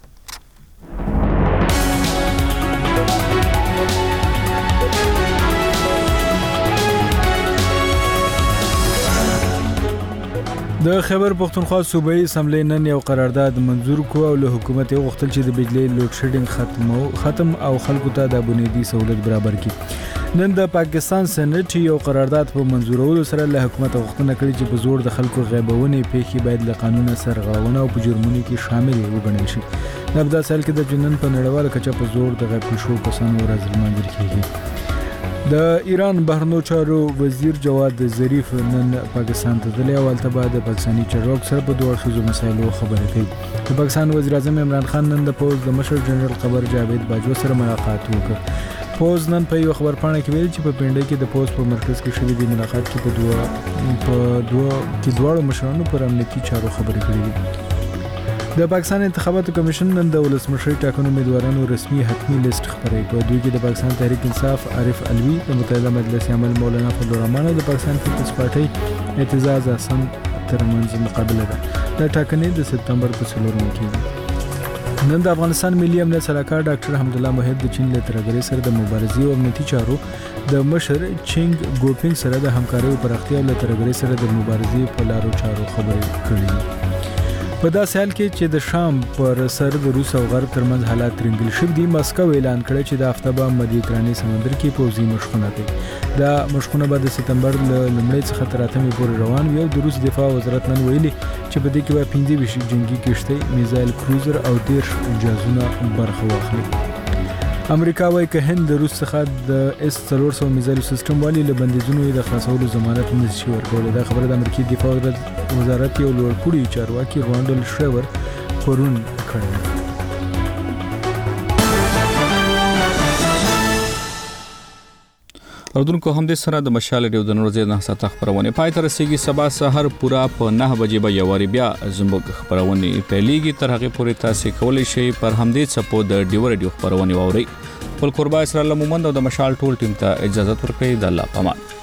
د خیبر پښتونخوا صوبایي اسمبلی نن یو قرارداد منزور کو او له حکومت یو غوښتل چې د بجلی لوډ شیډینګ ختم ختم او خلکو ته د بنیادی سہولت برابر کړي. نن د پاکستان سېنات یو قرارداد په منزورولو سره له حکومت غوښتنه کړې چې په زور د خلکو غیبونه پیښې باید له قانون سرغړونه او په جرمونو کې شامل وګڼل شي. د ابدا سال کې د جنن په نړیواله کچه په زور د غیب شو کسانو ورځ لمانځل کیږي. د ایران بهرنیو چارو وزیر جواد ظریف نن پاکستان ته تللی او هلته به د پاکستاني چارواکو سره په دوه اړخیزو مسایلو خبرې کوي. د پاکستان وزیر اعظم عمران خان نن د پوز د مشر جنرال قمر جاوید باجوه سره ملاقات وکړ. پوز نن په یو خبرپاڼه کې ویل چې په پنډه کې د پوز په مرکز کې شوې د ملاقات کې په دوه په دوه کې دواړو مشرانو پر امنیتي چارو خبرې کړې دي. د پاکستان انتخاباتو کمیشن نن د ولسمشر ټاکنو امیدوارانو رسمي حتمی لیست خبرې کړ. دوی کې د پاکستان تحریک انصاف عارف علوي، د متحده مجلس عمل مولانا فضل الرحمن او د پاکستان پیپلز پارټي اعتزاز حسن ترمنځ مقابله ده. د ټاکنې د سپتمبر په څلورمه کې نن د افغانستان ملي امنیت سلاکار ډاکټر حمدالله محب د چین له ترګرۍ سره د مبارزې او امنیتي چارو د مشر چینګ ګوپینګ سره د همکارۍ او پراختیا له ترګرۍ سره د مبارزې په لارو چارو خبرې کړې. په داسې حال کې چې د شام پر سر د روس او غرب ترمنځ حالات ترنګل شوي دي. مسکو اعلان کړی چې د هفته به مدیترانې سمندر کې پوځي مشقونه کوي. دا مشقونه به د سپتمبر له لومړۍ څخه تر اتمې پورې روان وي او د روس دفاع وزارت نن ویلي چې په دې کې به پنځه ویشت جنگي کشتۍ، میزایل کروزر او دېرش جهازونه برخه واخلي. امریکا وايي که هند د روس څخه د اس څلور سوه میزایل سیستم والی له بندیزونو د خلاصولو ضمانت نه شي ورکولی. دا خبره د امریکا دفاع وزارت یو لوړپوړي چارواکي رونالډ شریور پرون کړې. اردوونکو هم د سره د مشال ریډیو د نور زیات نه ساته خبرونه پای تر سیږي. سبا سحر پورا په نه بجې به یواري بیا زموږ خبرونه پیلېږي. تر هغه پورې تاسو کولی شئ پر همدې څپو د ډیو ریډیو خبرونه واورئ. خپل قربا اسرائیل مومند او د مشال ټول ټیم ته اجازه ورکړئ. د الله پامان.